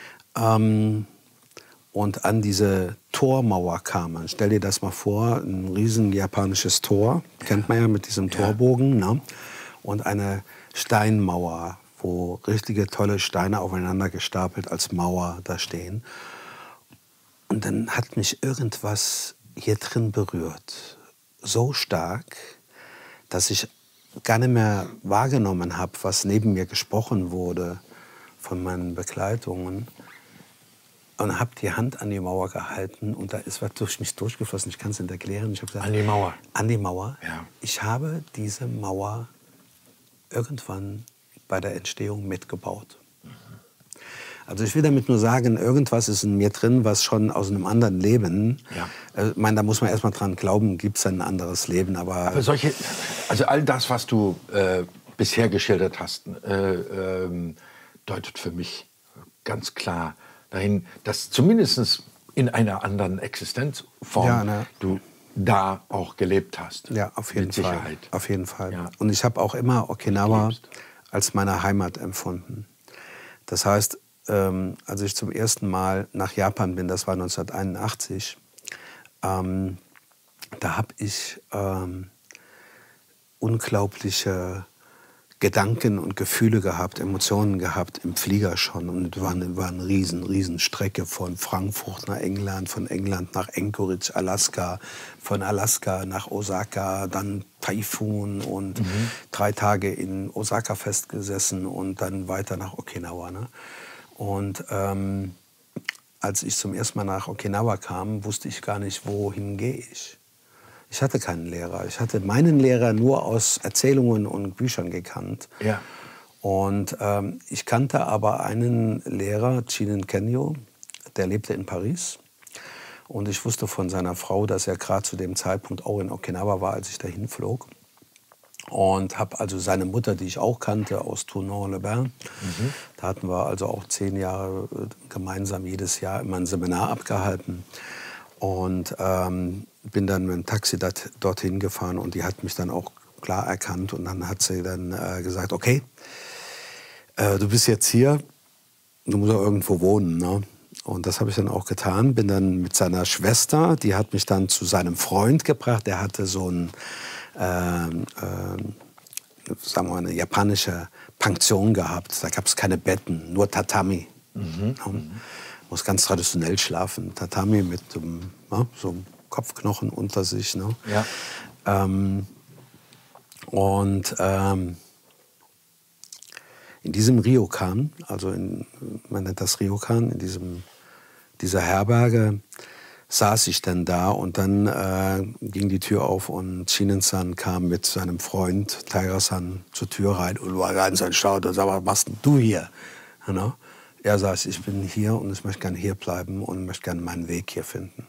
und an diese Tormauer kamen, stell dir das mal vor, ein riesen japanisches Tor, kennt man ja mit diesem Torbogen, ne? Und eine Steinmauer, wo richtige tolle Steine aufeinander gestapelt als Mauer da stehen. Und dann hat mich irgendwas hier drin berührt. So stark, dass ich gar nicht mehr wahrgenommen habe, was neben mir gesprochen wurde von meinen Begleitungen. Und habe die Hand an die Mauer gehalten und da ist was durch mich durchgeflossen. Ich kann es nicht erklären. Ich habe gesagt, An die Mauer? An die Mauer. Ja. Ich habe diese Mauer irgendwann bei der Entstehung mitgebaut. Also ich will damit nur sagen, irgendwas ist in mir drin, was schon aus einem anderen Leben, ich meine, da muss man erst mal dran glauben, gibt es ein anderes Leben. Aber also all das, was du bisher geschildert hast, deutet für mich ganz klar dahin, dass zumindest in einer anderen Existenzform du da auch gelebt hast. Ja, auf jeden Fall. Sicherheit. Auf jeden Fall. Ja. Und ich habe auch immer Okinawa als meine Heimat empfunden. Das heißt, als ich zum ersten Mal nach Japan bin, das war 1981, da habe ich unglaubliche Gedanken und Gefühle gehabt, Emotionen gehabt im Flieger schon. Und war eine riesen Strecke von Frankfurt nach England, von England nach Anchorage, Alaska, von Alaska nach Osaka, dann Taifun und 3 Tage in Osaka festgesessen und dann weiter nach Okinawa. Ne? Und als ich zum ersten Mal nach Okinawa kam, wusste ich gar nicht, wohin gehe ich. Ich hatte keinen Lehrer. Ich hatte meinen Lehrer nur aus Erzählungen und Büchern gekannt. Ja. Und ich kannte aber einen Lehrer, Chinen Kenyo, der lebte in Paris. Und ich wusste von seiner Frau, dass er gerade zu dem Zeitpunkt auch in Okinawa war, als ich dahin flog. Und habe also seine Mutter, die ich auch kannte, aus Tournon-les-Bains. Da hatten wir also auch 10 Jahre gemeinsam jedes Jahr immer ein Seminar abgehalten. Und bin dann mit dem Taxi dorthin gefahren und die hat mich dann auch klar erkannt. Und dann hat sie dann gesagt, okay, du bist jetzt hier, du musst auch irgendwo wohnen. Ne? Und das habe ich dann auch getan. Bin dann mit seiner Schwester, die hat mich dann zu seinem Freund gebracht. Der hatte so ein, sagen wir mal, eine japanische Pension gehabt. Da gab es keine Betten, nur Tatami. Muss ganz traditionell schlafen. Tatami mit so einem Kopfknochen unter sich. Ne? Ja. In diesem Ryokan, man nennt das Ryokan, in dieser Herberge, saß ich dann da und dann ging die Tür auf und Chinen-san kam mit seinem Freund Taira-san zur Tür rein und war ganz erstaunt und sagte, was machst denn du hier? You know? Er sagt, ich bin hier und ich möchte gerne hier bleiben und möchte gerne meinen Weg hier finden.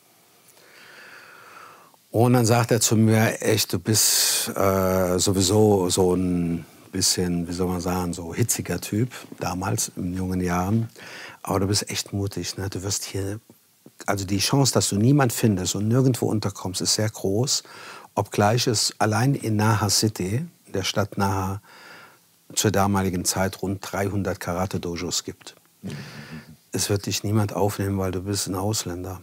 Und dann sagt er zu mir, echt, du bist sowieso so ein bisschen, wie soll man sagen, so hitziger Typ, damals in jungen Jahren. Aber du bist echt mutig, ne? Du wirst hier, also die Chance, dass du niemand findest und nirgendwo unterkommst, ist sehr groß. Obgleich es allein in Naha City, in der Stadt Naha, zur damaligen Zeit rund 300 Karate-Dojos gibt. Es wird dich niemand aufnehmen, weil du bist ein Ausländer.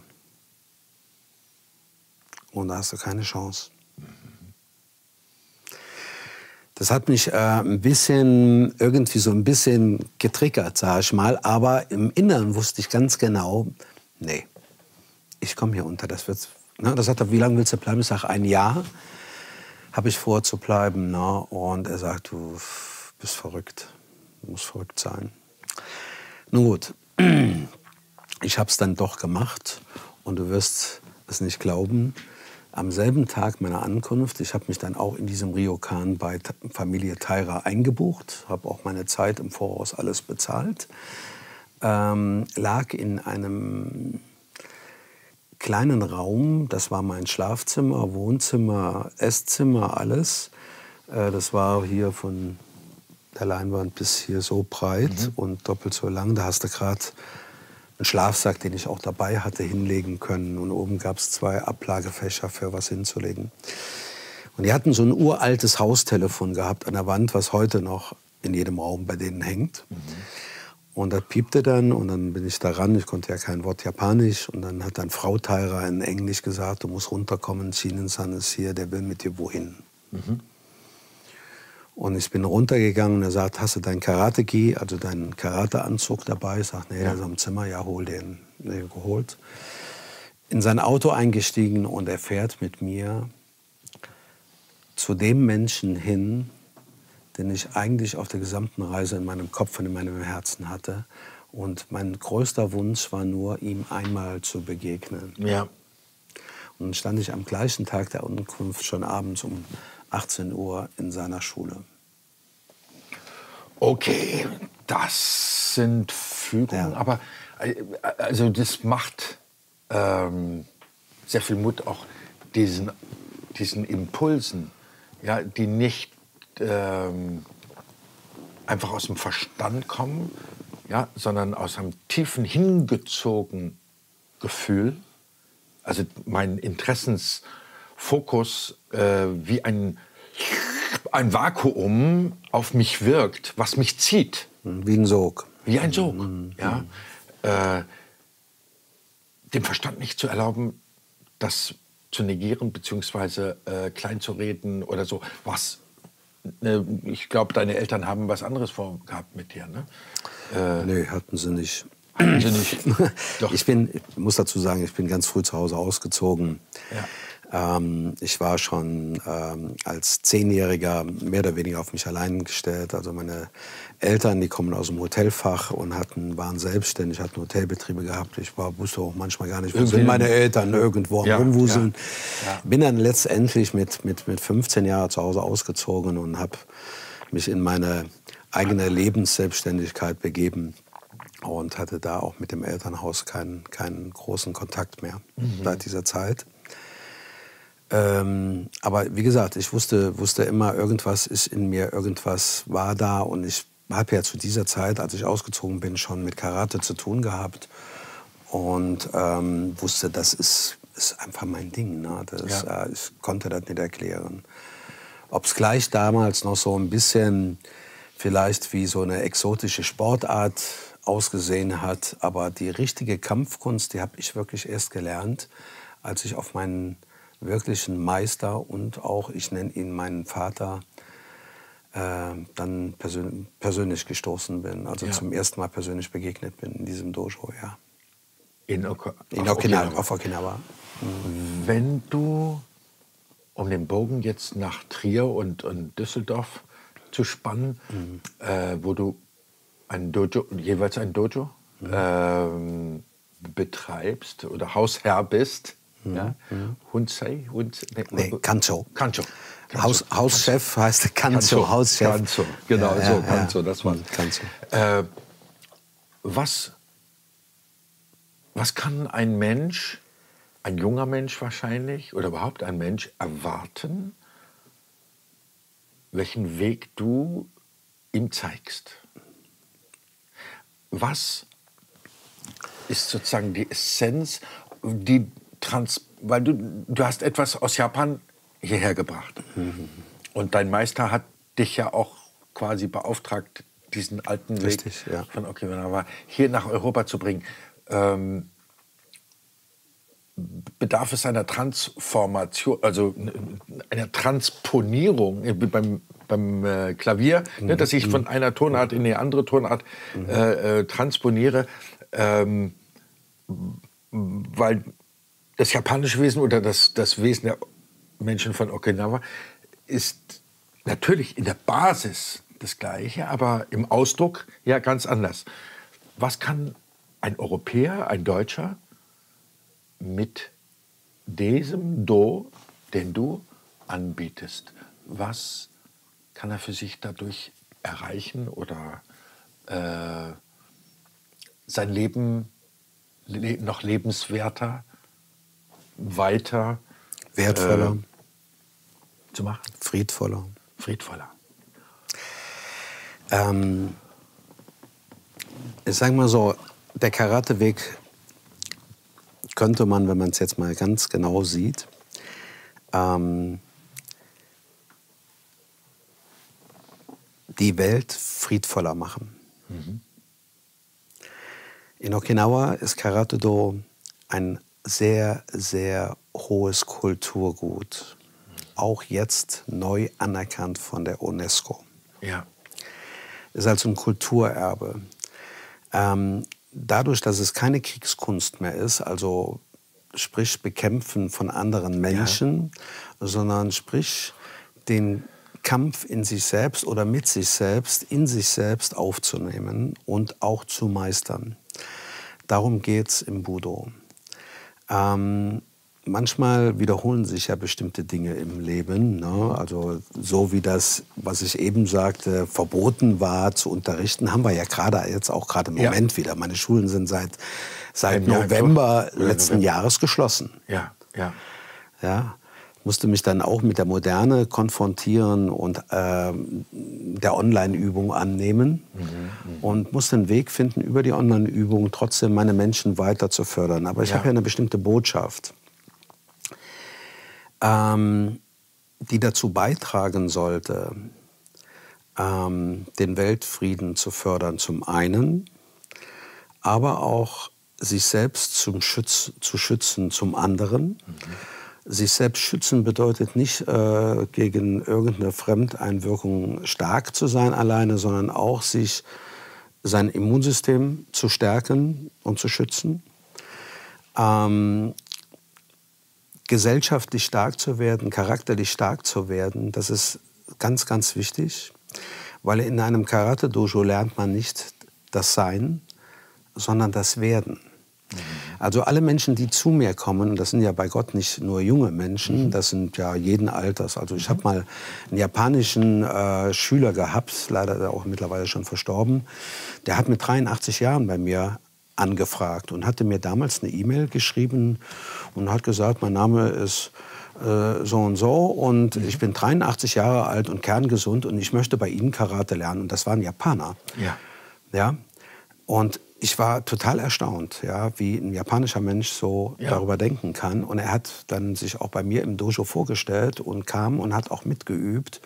Und da hast du keine Chance. Das hat mich irgendwie so ein bisschen getriggert, sag ich mal. Aber im Inneren wusste ich ganz genau, nee, ich komme hier unter. Das sagt er, wie lange willst du bleiben? Ich sage, 1 Jahr. habe ich vor zu bleiben. Ne? Und er sagt, du bist verrückt, du musst verrückt sein. Nun gut, ich habe es dann doch gemacht und du wirst es nicht glauben. Am selben Tag meiner Ankunft, ich habe mich dann auch in diesem Ryokan bei Familie Taira eingebucht, habe auch meine Zeit im Voraus alles bezahlt, lag in einem kleinen Raum, das war mein Schlafzimmer, Wohnzimmer, Esszimmer, alles. Das war hier von der Leinwand bis hier so breit und doppelt so lang. Da hast du gerade einen Schlafsack, den ich auch dabei hatte, hinlegen können. Und oben gab es 2 Ablagefächer für was hinzulegen. Und die hatten so ein uraltes Haustelefon gehabt an der Wand, was heute noch in jedem Raum bei denen hängt. Und das piepte dann und dann bin ich da ran. Ich konnte ja kein Wort Japanisch. Und dann hat dann Frau Taira in Englisch gesagt, du musst runterkommen, Shinen-san ist hier, der will mit dir wohin. Und ich bin runtergegangen und er sagt, hast du deinen Karate-Gi, also deinen Karate-Anzug dabei? Ich sage, nee, der ist am Zimmer, ja, hol den. Den geholt. In sein Auto eingestiegen und er fährt mit mir zu dem Menschen hin, den ich eigentlich auf der gesamten Reise in meinem Kopf und in meinem Herzen hatte. Und mein größter Wunsch war nur, ihm einmal zu begegnen. Ja. Und dann stand ich am gleichen Tag der Ankunft schon abends um 18 Uhr in seiner Schule. Okay, das sind Fügungen, Ja. aber also das macht sehr viel Mut, auch diesen Impulsen, ja, die nicht einfach aus dem Verstand kommen, ja, sondern aus einem tiefen hingezogen Gefühl. Also mein Interessensfokus wie ein Vakuum auf mich wirkt, was mich zieht. Wie ein Sog. Wie ein Sog. Ja? Dem Verstand nicht zu erlauben, das zu negieren bzw. klein zu reden oder so. Was? Ich glaube, deine Eltern haben was anderes vorgehabt mit dir, ne? Nö, hatten sie nicht. Hatten sie nicht. Doch. Ich muss dazu sagen, ich bin ganz früh zu Hause ausgezogen. Ja. Ich war schon als 10-Jähriger mehr oder weniger auf mich allein gestellt. Also meine Eltern, die kommen aus dem Hotelfach und waren selbstständig, hatten Hotelbetriebe gehabt. Ich wusste auch manchmal gar nicht, wo sind meine Eltern irgendwo am Rumwuseln. Ja. Bin dann letztendlich mit 15 Jahren zu Hause ausgezogen und habe mich in meine eigene Lebensselbstständigkeit begeben. Und hatte da auch mit dem Elternhaus keinen großen Kontakt mehr seit dieser Zeit. Aber wie gesagt, ich wusste immer, irgendwas ist in mir, irgendwas war da. Und ich habe ja zu dieser Zeit, als ich ausgezogen bin, schon mit Karate zu tun gehabt. Und wusste, das ist einfach mein Ding. Ne? Ich konnte das nicht erklären. Ob es gleich damals noch so ein bisschen vielleicht wie so eine exotische Sportart ausgesehen hat. Aber die richtige Kampfkunst, die habe ich wirklich erst gelernt, als ich auf meinen wirklichen Meister und auch, ich nenne ihn meinen Vater, dann persönlich gestoßen bin. Also zum ersten Mal persönlich begegnet bin in diesem Dojo, ja. Auf Okinawa. Wenn du, um den Bogen jetzt nach Trier und Düsseldorf zu spannen, wo du jeweils ein Dojo betreibst oder Hausherr bist, ja? Hunsei? Nee, Kancho. Kancho. Hauschef heißt Kancho, Hauschef. Kancho, genau, Kancho, das war's. Kancho. Was kann ein Mensch, ein junger Mensch wahrscheinlich, oder überhaupt ein Mensch erwarten, welchen Weg du ihm zeigst? Was ist sozusagen die Essenz, weil du hast etwas aus Japan hierher gebracht. Und dein Meister hat dich ja auch quasi beauftragt, diesen alten Weg von Okinawa hier nach Europa zu bringen. Bedarf es einer Transformation, also einer Transponierung beim Klavier, ne, dass ich von einer Tonart in eine andere Tonart transponiere, weil das japanische Wesen oder das Wesen der Menschen von Okinawa ist natürlich in der Basis das Gleiche, aber im Ausdruck ja ganz anders. Was kann ein Europäer, ein Deutscher mit diesem Do, den du anbietest, was kann er für sich dadurch erreichen oder sein Leben noch lebenswerter, weiter, wertvoller zu machen? Friedvoller. Ich sage mal so, der Karateweg könnte man, wenn man es jetzt mal ganz genau sieht, die Welt friedvoller machen. In Okinawa ist Karate-Do ein sehr, sehr hohes Kulturgut. Auch jetzt neu anerkannt von der UNESCO. Ja. Ist also ein Kulturerbe. Dadurch, dass es keine Kriegskunst mehr ist, also sprich Bekämpfen von anderen Menschen, sondern sprich den Kampf in sich selbst oder mit sich selbst, in sich selbst aufzunehmen und auch zu meistern. Darum geht es im Budo. Manchmal wiederholen sich ja bestimmte Dinge im Leben, ne? Also so wie das, was ich eben sagte, verboten war zu unterrichten, haben wir ja gerade im Moment wieder. Meine Schulen sind seit November letzten Jahres geschlossen. Ja, musste mich dann auch mit der Moderne konfrontieren und der Online-Übung annehmen und musste einen Weg finden, über die Online-Übung trotzdem meine Menschen weiter zu fördern. Aber ich habe ja eine bestimmte Botschaft, die dazu beitragen sollte, den Weltfrieden zu fördern zum einen, aber auch sich selbst zu schützen zum anderen. Sich selbst schützen bedeutet nicht, gegen irgendeine Fremdeinwirkung stark zu sein alleine, sondern auch sich sein Immunsystem zu stärken und zu schützen. Gesellschaftlich stark zu werden, charakterlich stark zu werden, das ist ganz, ganz wichtig. Weil in einem Karate-Dojo lernt man nicht das Sein, sondern das Werden. Also alle Menschen, die zu mir kommen, das sind ja bei Gott nicht nur junge Menschen, das sind ja jeden Alters. Also ich habe mal einen japanischen Schüler gehabt, leider auch mittlerweile schon verstorben. Der hat mit 83 Jahren bei mir angefragt und hatte mir damals eine E-Mail geschrieben und hat gesagt, mein Name ist so und so und ich bin 83 Jahre alt und kerngesund und ich möchte bei Ihnen Karate lernen. Und das war ein Japaner. Ja? Und ich war total erstaunt, ja, wie ein japanischer Mensch so darüber denken kann. Und er hat dann sich auch bei mir im Dojo vorgestellt und kam und hat auch mitgeübt.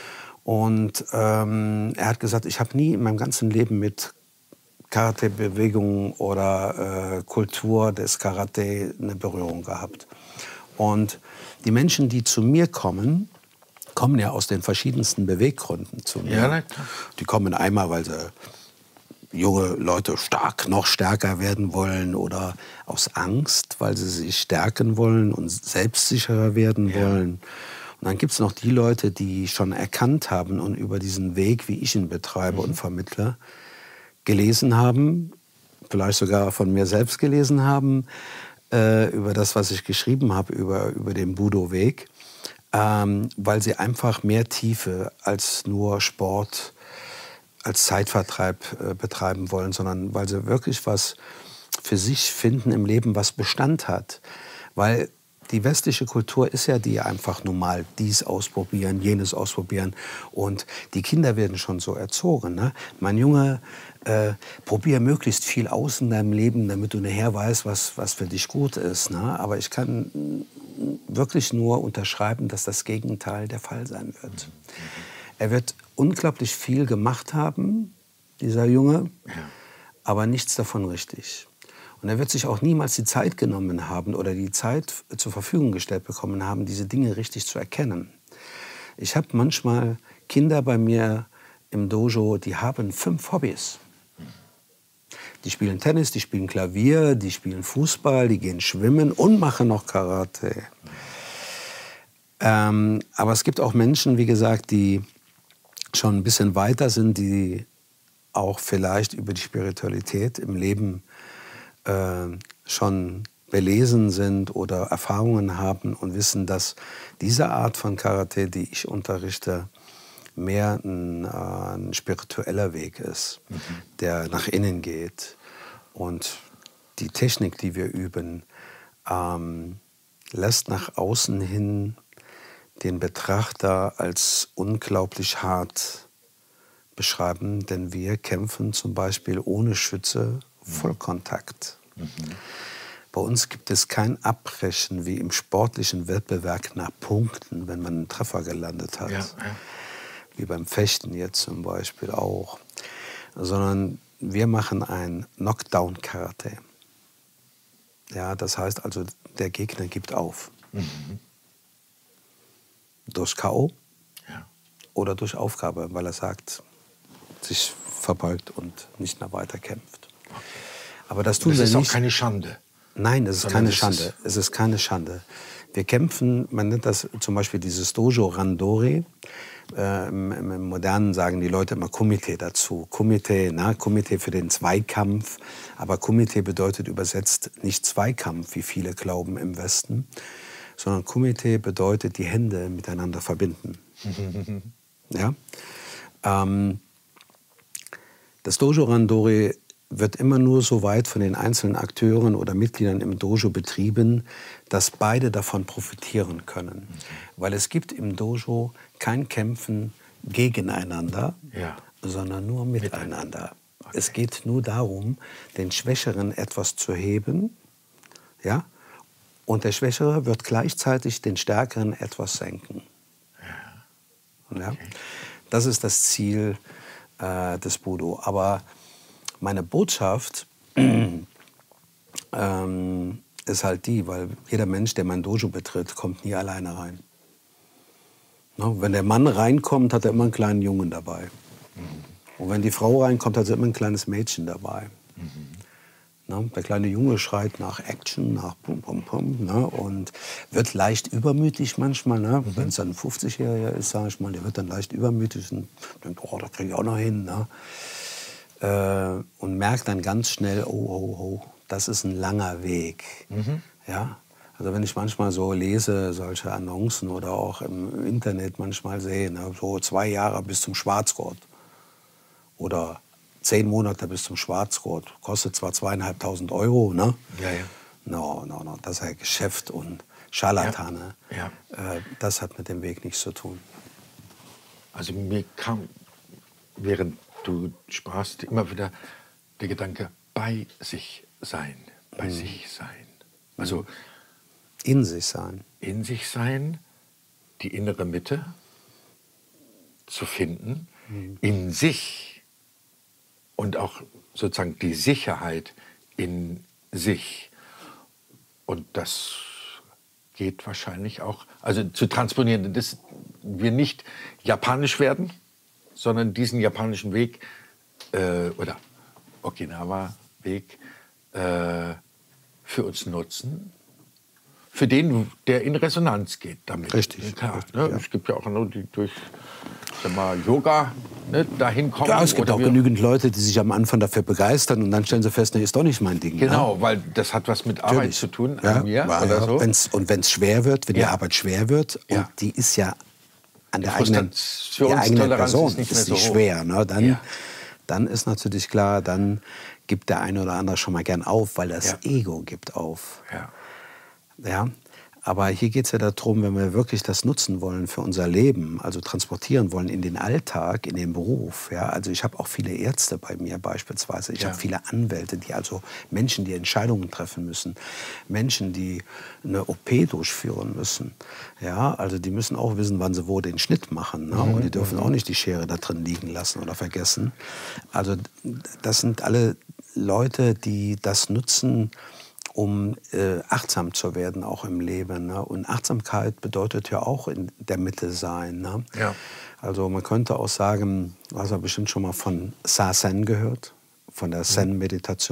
Und er hat gesagt, ich habe nie in meinem ganzen Leben mit Karate-Bewegungen oder Kultur des Karate eine Berührung gehabt. Und die Menschen, die zu mir kommen, kommen ja aus den verschiedensten Beweggründen zu mir. Ja, na klar. Die kommen einmal, weil sie junge Leute noch stärker werden wollen oder aus Angst, weil sie sich stärken wollen und selbstsicherer werden wollen. Und dann gibt es noch die Leute, die schon erkannt haben und über diesen Weg, wie ich ihn betreibe und vermittle, gelesen haben, vielleicht sogar von mir selbst gelesen haben, über das, was ich geschrieben habe, über den Budo-Weg, weil sie einfach mehr Tiefe als nur Sport als Zeitvertreib betreiben wollen, sondern weil sie wirklich was für sich finden im Leben, was Bestand hat. Weil die westliche Kultur ist ja die einfach normal, dies ausprobieren, jenes ausprobieren. Und die Kinder werden schon so erzogen. Ne? Mein Junge, probier möglichst viel aus in deinem Leben, damit du nachher weißt, was für dich gut ist. Ne? Aber ich kann wirklich nur unterschreiben, dass das Gegenteil der Fall sein wird. Er wird unglaublich viel gemacht haben, dieser Junge, aber nichts davon richtig. Und er wird sich auch niemals die Zeit genommen haben oder die Zeit zur Verfügung gestellt bekommen haben, diese Dinge richtig zu erkennen. Ich habe manchmal Kinder bei mir im Dojo, die haben 5 Hobbys. Die spielen Tennis, die spielen Klavier, die spielen Fußball, die gehen schwimmen und machen noch Karate. Aber es gibt auch Menschen, wie gesagt, die schon ein bisschen weiter sind, die auch vielleicht über die Spiritualität im Leben schon belesen sind oder Erfahrungen haben und wissen, dass diese Art von Karate, die ich unterrichte, mehr ein spiritueller Weg ist, der nach innen geht. Und die Technik, die wir üben, lässt nach außen hin den Betrachter als unglaublich hart beschreiben, denn wir kämpfen zum Beispiel ohne Schütze Vollkontakt. Bei uns gibt es kein Abbrechen wie im sportlichen Wettbewerb nach Punkten, wenn man einen Treffer gelandet hat. Ja. Wie beim Fechten jetzt zum Beispiel auch. Sondern wir machen ein Knockdown-Karate. Ja, das heißt also, der Gegner gibt auf. Durch K.O. oder durch Aufgabe, weil er sagt, sich verbeugt und nicht mehr weiter kämpft. Okay. Aber das tun wir nicht. Das ist auch keine Schande. Nein, es ist keine Schande. Es ist keine Schande. Wir kämpfen, man nennt das zum Beispiel dieses Dojo Randori. Im Modernen sagen die Leute immer Kumite dazu. Kumite für den Zweikampf. Aber Kumite bedeutet übersetzt nicht Zweikampf, wie viele glauben im Westen, sondern Kumite bedeutet die Hände miteinander verbinden. Ja? Das Dojo Randori wird immer nur so weit von den einzelnen Akteuren oder Mitgliedern im Dojo betrieben, dass beide davon profitieren können. Weil es gibt im Dojo kein Kämpfen gegeneinander, sondern nur miteinander. Okay. Es geht nur darum, den Schwächeren etwas zu heben, ja? Und der Schwächere wird gleichzeitig den Stärkeren etwas senken. Ja? Okay. Das ist das Ziel des Budo. Aber meine Botschaft ist halt die, weil jeder Mensch, der mein Dojo betritt, kommt nie alleine rein. No, wenn der Mann reinkommt, hat er immer einen kleinen Jungen dabei. Und wenn die Frau reinkommt, hat sie immer ein kleines Mädchen dabei. No, der kleine Junge schreit nach Action, nach Pum Pum Pum, ne, und wird leicht übermütig manchmal. Ne? Wenn es dann ein 50-Jähriger ist, sage ich mal, der wird dann leicht übermütig und denkt, oh, das kriege ich auch noch hin. Ne? Und merkt dann ganz schnell, oh, das ist ein langer Weg. Ja? Also wenn ich manchmal so lese, solche Annoncen oder auch im Internet manchmal sehe, ne, so 2 Jahre bis zum Schwarzgurt oder 10 Monate bis zum Schwarzgurt, kostet zwar 2.500 Euro, ne? No, das ist ja Geschäft und Scharlatane. Das hat mit dem Weg nichts zu tun. Also mir kam, während du sprachst, immer wieder der Gedanke, bei sich sein, bei sich sein. Also in sich sein. In sich sein, die innere Mitte zu finden, in sich und auch sozusagen die Sicherheit in sich. Und das geht wahrscheinlich auch, also zu transponieren, dass wir nicht japanisch werden, sondern diesen japanischen Weg oder Okinawa-Weg für uns nutzen, für den, der in Resonanz geht damit. Richtig. Klar, ne? Ja. Es gibt ja auch nur die durch Yoga dahin kommen. Ja, es gibt auch genügend Leute, die sich am Anfang dafür begeistern und dann stellen sie fest, nee, ist doch nicht mein Ding. Genau, ne? weil das hat was mit Arbeit zu tun ja, an mir oder so. Und wenn es schwer wird, wenn die Arbeit schwer wird, und die ist ja an der eigenen Person ist nicht ist die so schwer, ne? Dann ist natürlich klar, dann gibt der eine oder andere schon mal gern auf, weil das Ego gibt auf. Ja. Aber hier geht es ja darum, wenn wir wirklich das nutzen wollen für unser Leben, also transportieren wollen in den Alltag, in den Beruf. Ja? Also ich habe auch viele Ärzte bei mir beispielsweise. Ich habe viele Anwälte, also Menschen, die Entscheidungen treffen müssen. Menschen, die eine OP durchführen müssen. Ja? Also die müssen auch wissen, wann sie wo den Schnitt machen. Ne? Und die dürfen auch nicht die Schere da drin liegen lassen oder vergessen. Also das sind alle Leute, die das nutzen, um achtsam zu werden, auch im Leben. Ne? Und Achtsamkeit bedeutet ja auch in der Mitte sein. Ne? Ja. Also man könnte auch sagen, du hast ja bestimmt schon mal von Sazen gehört, von der Zen-Meditation.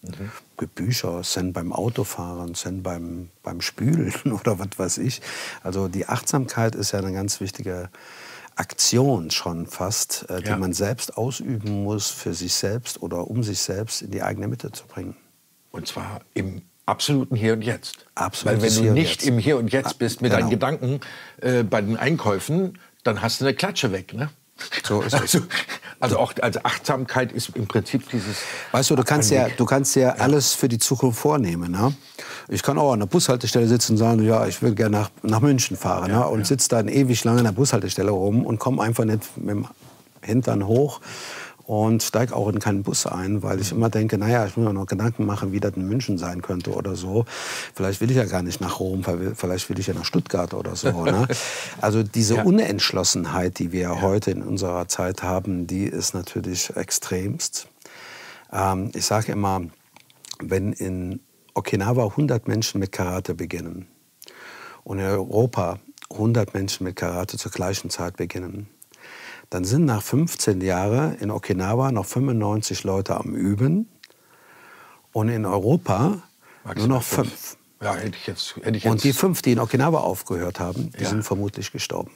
Gibt Bücher, Zen beim Autofahren, Zen beim Spülen oder was weiß ich. Also die Achtsamkeit ist ja eine ganz wichtige Aktion schon fast, die man selbst ausüben muss für sich selbst oder um sich selbst in die eigene Mitte zu bringen. Und zwar im absoluten Hier und Jetzt. Absolutes Weil wenn Hier du und nicht Jetzt. im Hier und Jetzt bist mit Genau. deinen Gedanken bei den Einkäufen, dann hast du eine Klatsche weg, ne? So ist es. Also auch also Achtsamkeit ist im Prinzip dieses... Weißt du, du kannst ja alles für die Zukunft vornehmen. Ne? Ich kann auch an der Bushaltestelle sitzen und sagen, ja, ich will gerne nach München fahren. Ne? Und sitze dann ewig lange an der Bushaltestelle rum und komme einfach nicht mit dem Hintern hoch und steige auch in keinen Bus ein, weil ich immer denke, naja, ich muss mir noch Gedanken machen, wie das in München sein könnte oder so. Vielleicht will ich ja gar nicht nach Rom, vielleicht will ich ja nach Stuttgart oder so. Ne? Also diese Unentschlossenheit, die wir heute in unserer Zeit haben, die ist natürlich extremst. Ich sage immer, wenn in Okinawa 100 Menschen mit Karate beginnen und in Europa 100 Menschen mit Karate zur gleichen Zeit beginnen, dann sind nach 15 Jahren in Okinawa noch 95 Leute am Üben und in Europa nur noch 5. Ja, hätte ich jetzt Und die 5, die in Okinawa aufgehört haben, die sind vermutlich gestorben.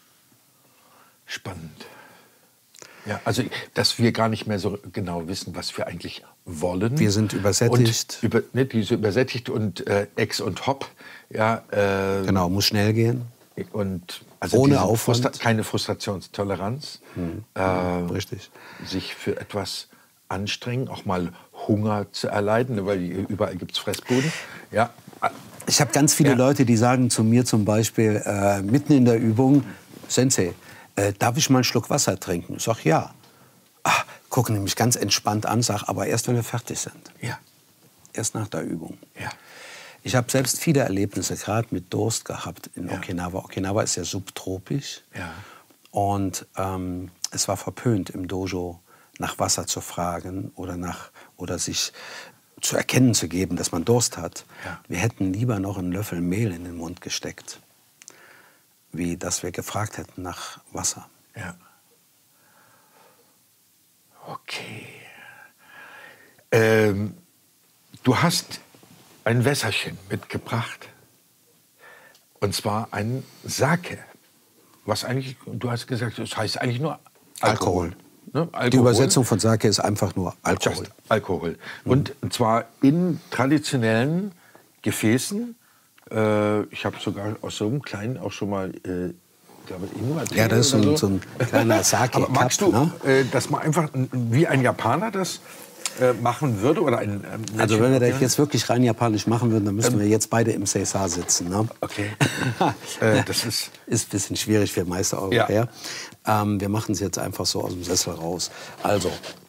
Spannend. Ja, also, dass wir gar nicht mehr so genau wissen, was wir eigentlich wollen. Wir sind übersättigt. Diese übersättigt und Ex und Hop. Ja, Genau, muss schnell gehen. Und also ohne Aufwand. Keine Frustrationstoleranz. Richtig. Sich für etwas anstrengen, auch mal Hunger zu erleiden, weil überall gibt es Fressbuden. Ja. Ich habe ganz viele Leute, die sagen zu mir zum Beispiel mitten in der Übung, Sensei, darf ich mal einen Schluck Wasser trinken? Ich sage, ja. Gucken mich ganz entspannt an, sage, aber erst, wenn wir fertig sind. Ja. Erst nach der Übung. Ja. Ich habe selbst viele Erlebnisse, gerade mit Durst gehabt in Okinawa. Okinawa ist ja subtropisch. Ja. Und es war verpönt, im Dojo nach Wasser zu fragen oder sich zu erkennen zu geben, dass man Durst hat. Ja. Wir hätten lieber noch einen Löffel Mehl in den Mund gesteckt, wie dass wir gefragt hätten nach Wasser. Ja. Okay. Du hast ein Wässerchen mitgebracht. Und zwar ein Sake. Was eigentlich, du hast gesagt, das heißt eigentlich nur Alkohol. Ne? Alkohol. Die Übersetzung von Sake ist einfach nur Alkohol. Just Alkohol. Und zwar in traditionellen Gefäßen. Ich habe sogar aus so einem kleinen auch schon mal, glaube ich, Ingwer-Tee. Ja, das ist so ein kleiner Sake-Cup. Aber magst du, ne? dass man einfach wie ein Japaner das machen würde? Oder ein Also wenn wir das jetzt wirklich rein japanisch machen würden, dann müssten wir jetzt beide im Seisar sitzen. Ne? Okay. Das ist ein bisschen schwierig für meiste Europäer. Ja. Wir machen es jetzt einfach so aus dem Sessel raus. Also,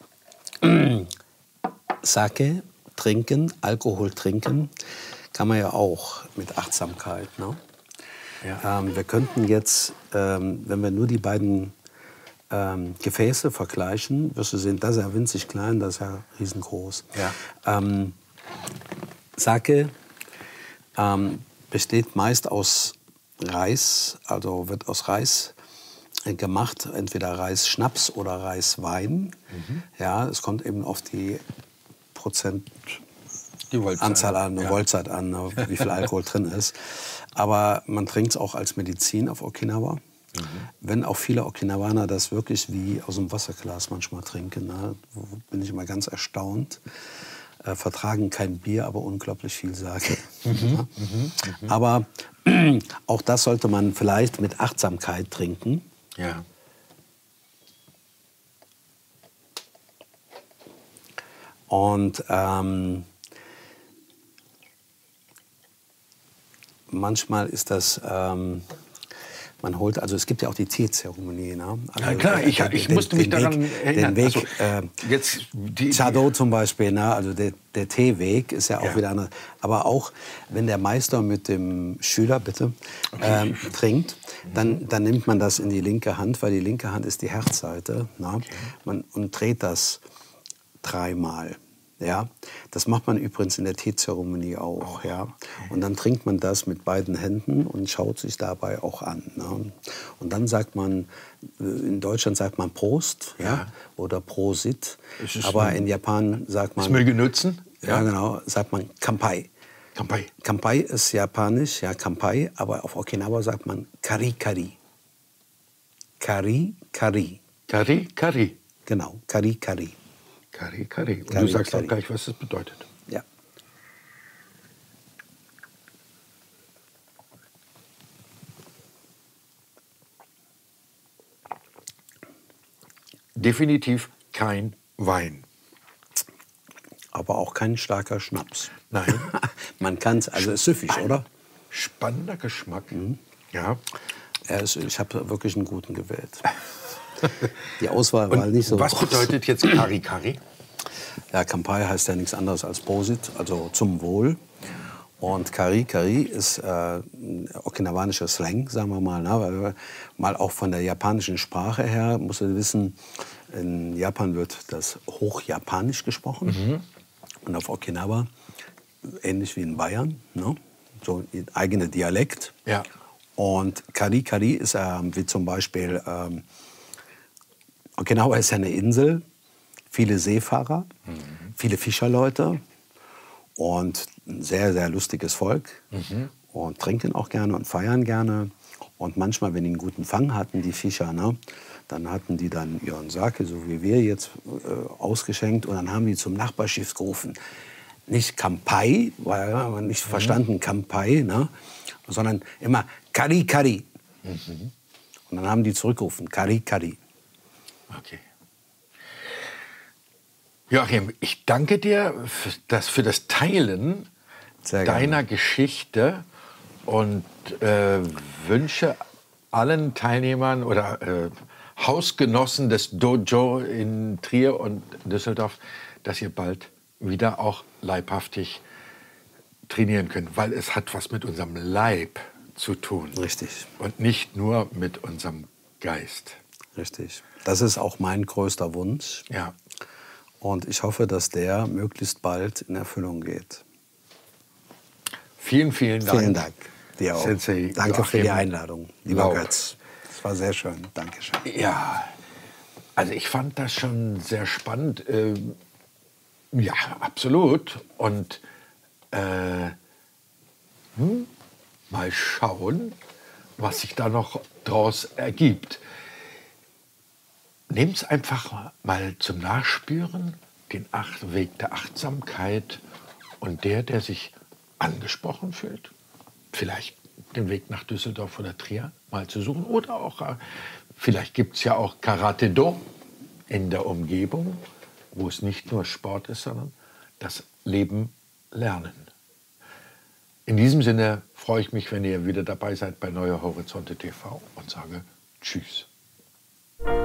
Sake trinken, Alkohol trinken, kann man ja auch mit Achtsamkeit. Ne? Ja. Wir könnten jetzt, wenn wir nur die beiden Gefäße vergleichen, wirst du sehen, das ist ja winzig klein, das ist ja riesengroß. Ja. Sake besteht meist aus Reis, also wird aus Reis gemacht, entweder Reisschnaps oder Reiswein. Ja, es kommt eben auf die Anzahl an, Voltzeit an, wie viel Alkohol drin ist. Aber man trinkt es auch als Medizin auf Okinawa. Wenn auch viele Okinawaner das wirklich wie aus einem Wasserglas manchmal trinken, ne, bin ich immer ganz erstaunt. Vertragen kein Bier, aber unglaublich viel Sake. Aber auch das sollte man vielleicht mit Achtsamkeit trinken. Ja. Und manchmal ist das, man holt, also es gibt ja auch die Teezeremonie. Ne? Also, ja klar, ich musste mich daran erinnern. Den Weg, jetzt Chado zum Beispiel, ne? Also der Teeweg ist ja auch wieder anders. Aber auch, wenn der Meister mit dem Schüler, bitte, trinkt, dann nimmt man das in die linke Hand, weil die linke Hand ist die Herzseite. Ne? Und dreht das 3-mal. Ja, das macht man übrigens in der Teezeremonie auch. Ja, und dann trinkt man das mit beiden Händen und schaut sich dabei auch an. Ne? Und dann sagt man, in Deutschland sagt man Prost, ja, oder Prosit, aber in Japan sagt man. Ist Möge nützen? ja genau, sagt man Kampai. Kampai. Kampai ist japanisch, ja Kampai, aber auf Okinawa sagt man Kari Kari. Kari Kari. Kari, Kari. Genau, Kari Kari. Kari, Kari. Und Kari, du sagst Kari. auch gleich, was das bedeutet. Ja. Definitiv kein Wein. Aber auch kein starker Schnaps. Nein. Man kann es, also ist süffig, oder? Spannender Geschmack. Ja. Ich habe wirklich einen guten gewählt. Die Auswahl war nicht so. Was bedeutet jetzt Kari Kari? Ja, Kampai heißt ja nichts anderes als Prosit, also zum Wohl. Und Kari Kari ist okinawanischer Slang, sagen wir mal. Ne? Weil, mal auch von der japanischen Sprache her, musst du wissen, in Japan wird das Hochjapanisch gesprochen. Und auf Okinawa, ähnlich wie in Bayern, ne? So ein eigener Dialekt. Ja. Und Kari Kari ist wie zum Beispiel, Okinawa ist ja eine Insel, viele Seefahrer, viele Fischerleute und ein sehr, sehr lustiges Volk. Und trinken auch gerne und feiern gerne. Und manchmal, wenn die einen guten Fang hatten, die Fischer, ne, dann hatten die dann ihren Sake, so wie wir jetzt, ausgeschenkt. Und dann haben die zum Nachbarschiff gerufen. Nicht Kampai, weil wir haben nicht verstanden Kampai, ne, sondern immer Kari Kari. Und dann haben die zurückgerufen, Kari Kari. Okay. Joachim, ich danke dir für das Teilen Sehr gerne. deiner Geschichte und wünsche allen Teilnehmern oder Hausgenossen des Dojo in Trier und Düsseldorf, dass ihr bald wieder auch leibhaftig trainieren könnt, weil es hat was mit unserem Leib zu tun. Richtig. Und nicht nur mit unserem Geist. Richtig. Das ist auch mein größter Wunsch. Ja. Und ich hoffe, dass der möglichst bald in Erfüllung geht. Vielen, vielen Dank. Vielen Dank. Dir auch. Sensei Danke für die Joachim Einladung, lieber Laub. Götz. Das war sehr schön. Dankeschön. Ja, also ich fand das schon sehr spannend. Ja, absolut. Und mal schauen, was sich da noch draus ergibt. Nehmt es einfach mal zum Nachspüren, den Weg der Achtsamkeit und der sich angesprochen fühlt, vielleicht den Weg nach Düsseldorf oder Trier mal zu suchen. Oder auch, vielleicht gibt es ja auch Karate-Do in der Umgebung, wo es nicht nur Sport ist, sondern das Leben lernen. In diesem Sinne freue ich mich, wenn ihr wieder dabei seid bei Neue Horizonte TV und sage Tschüss.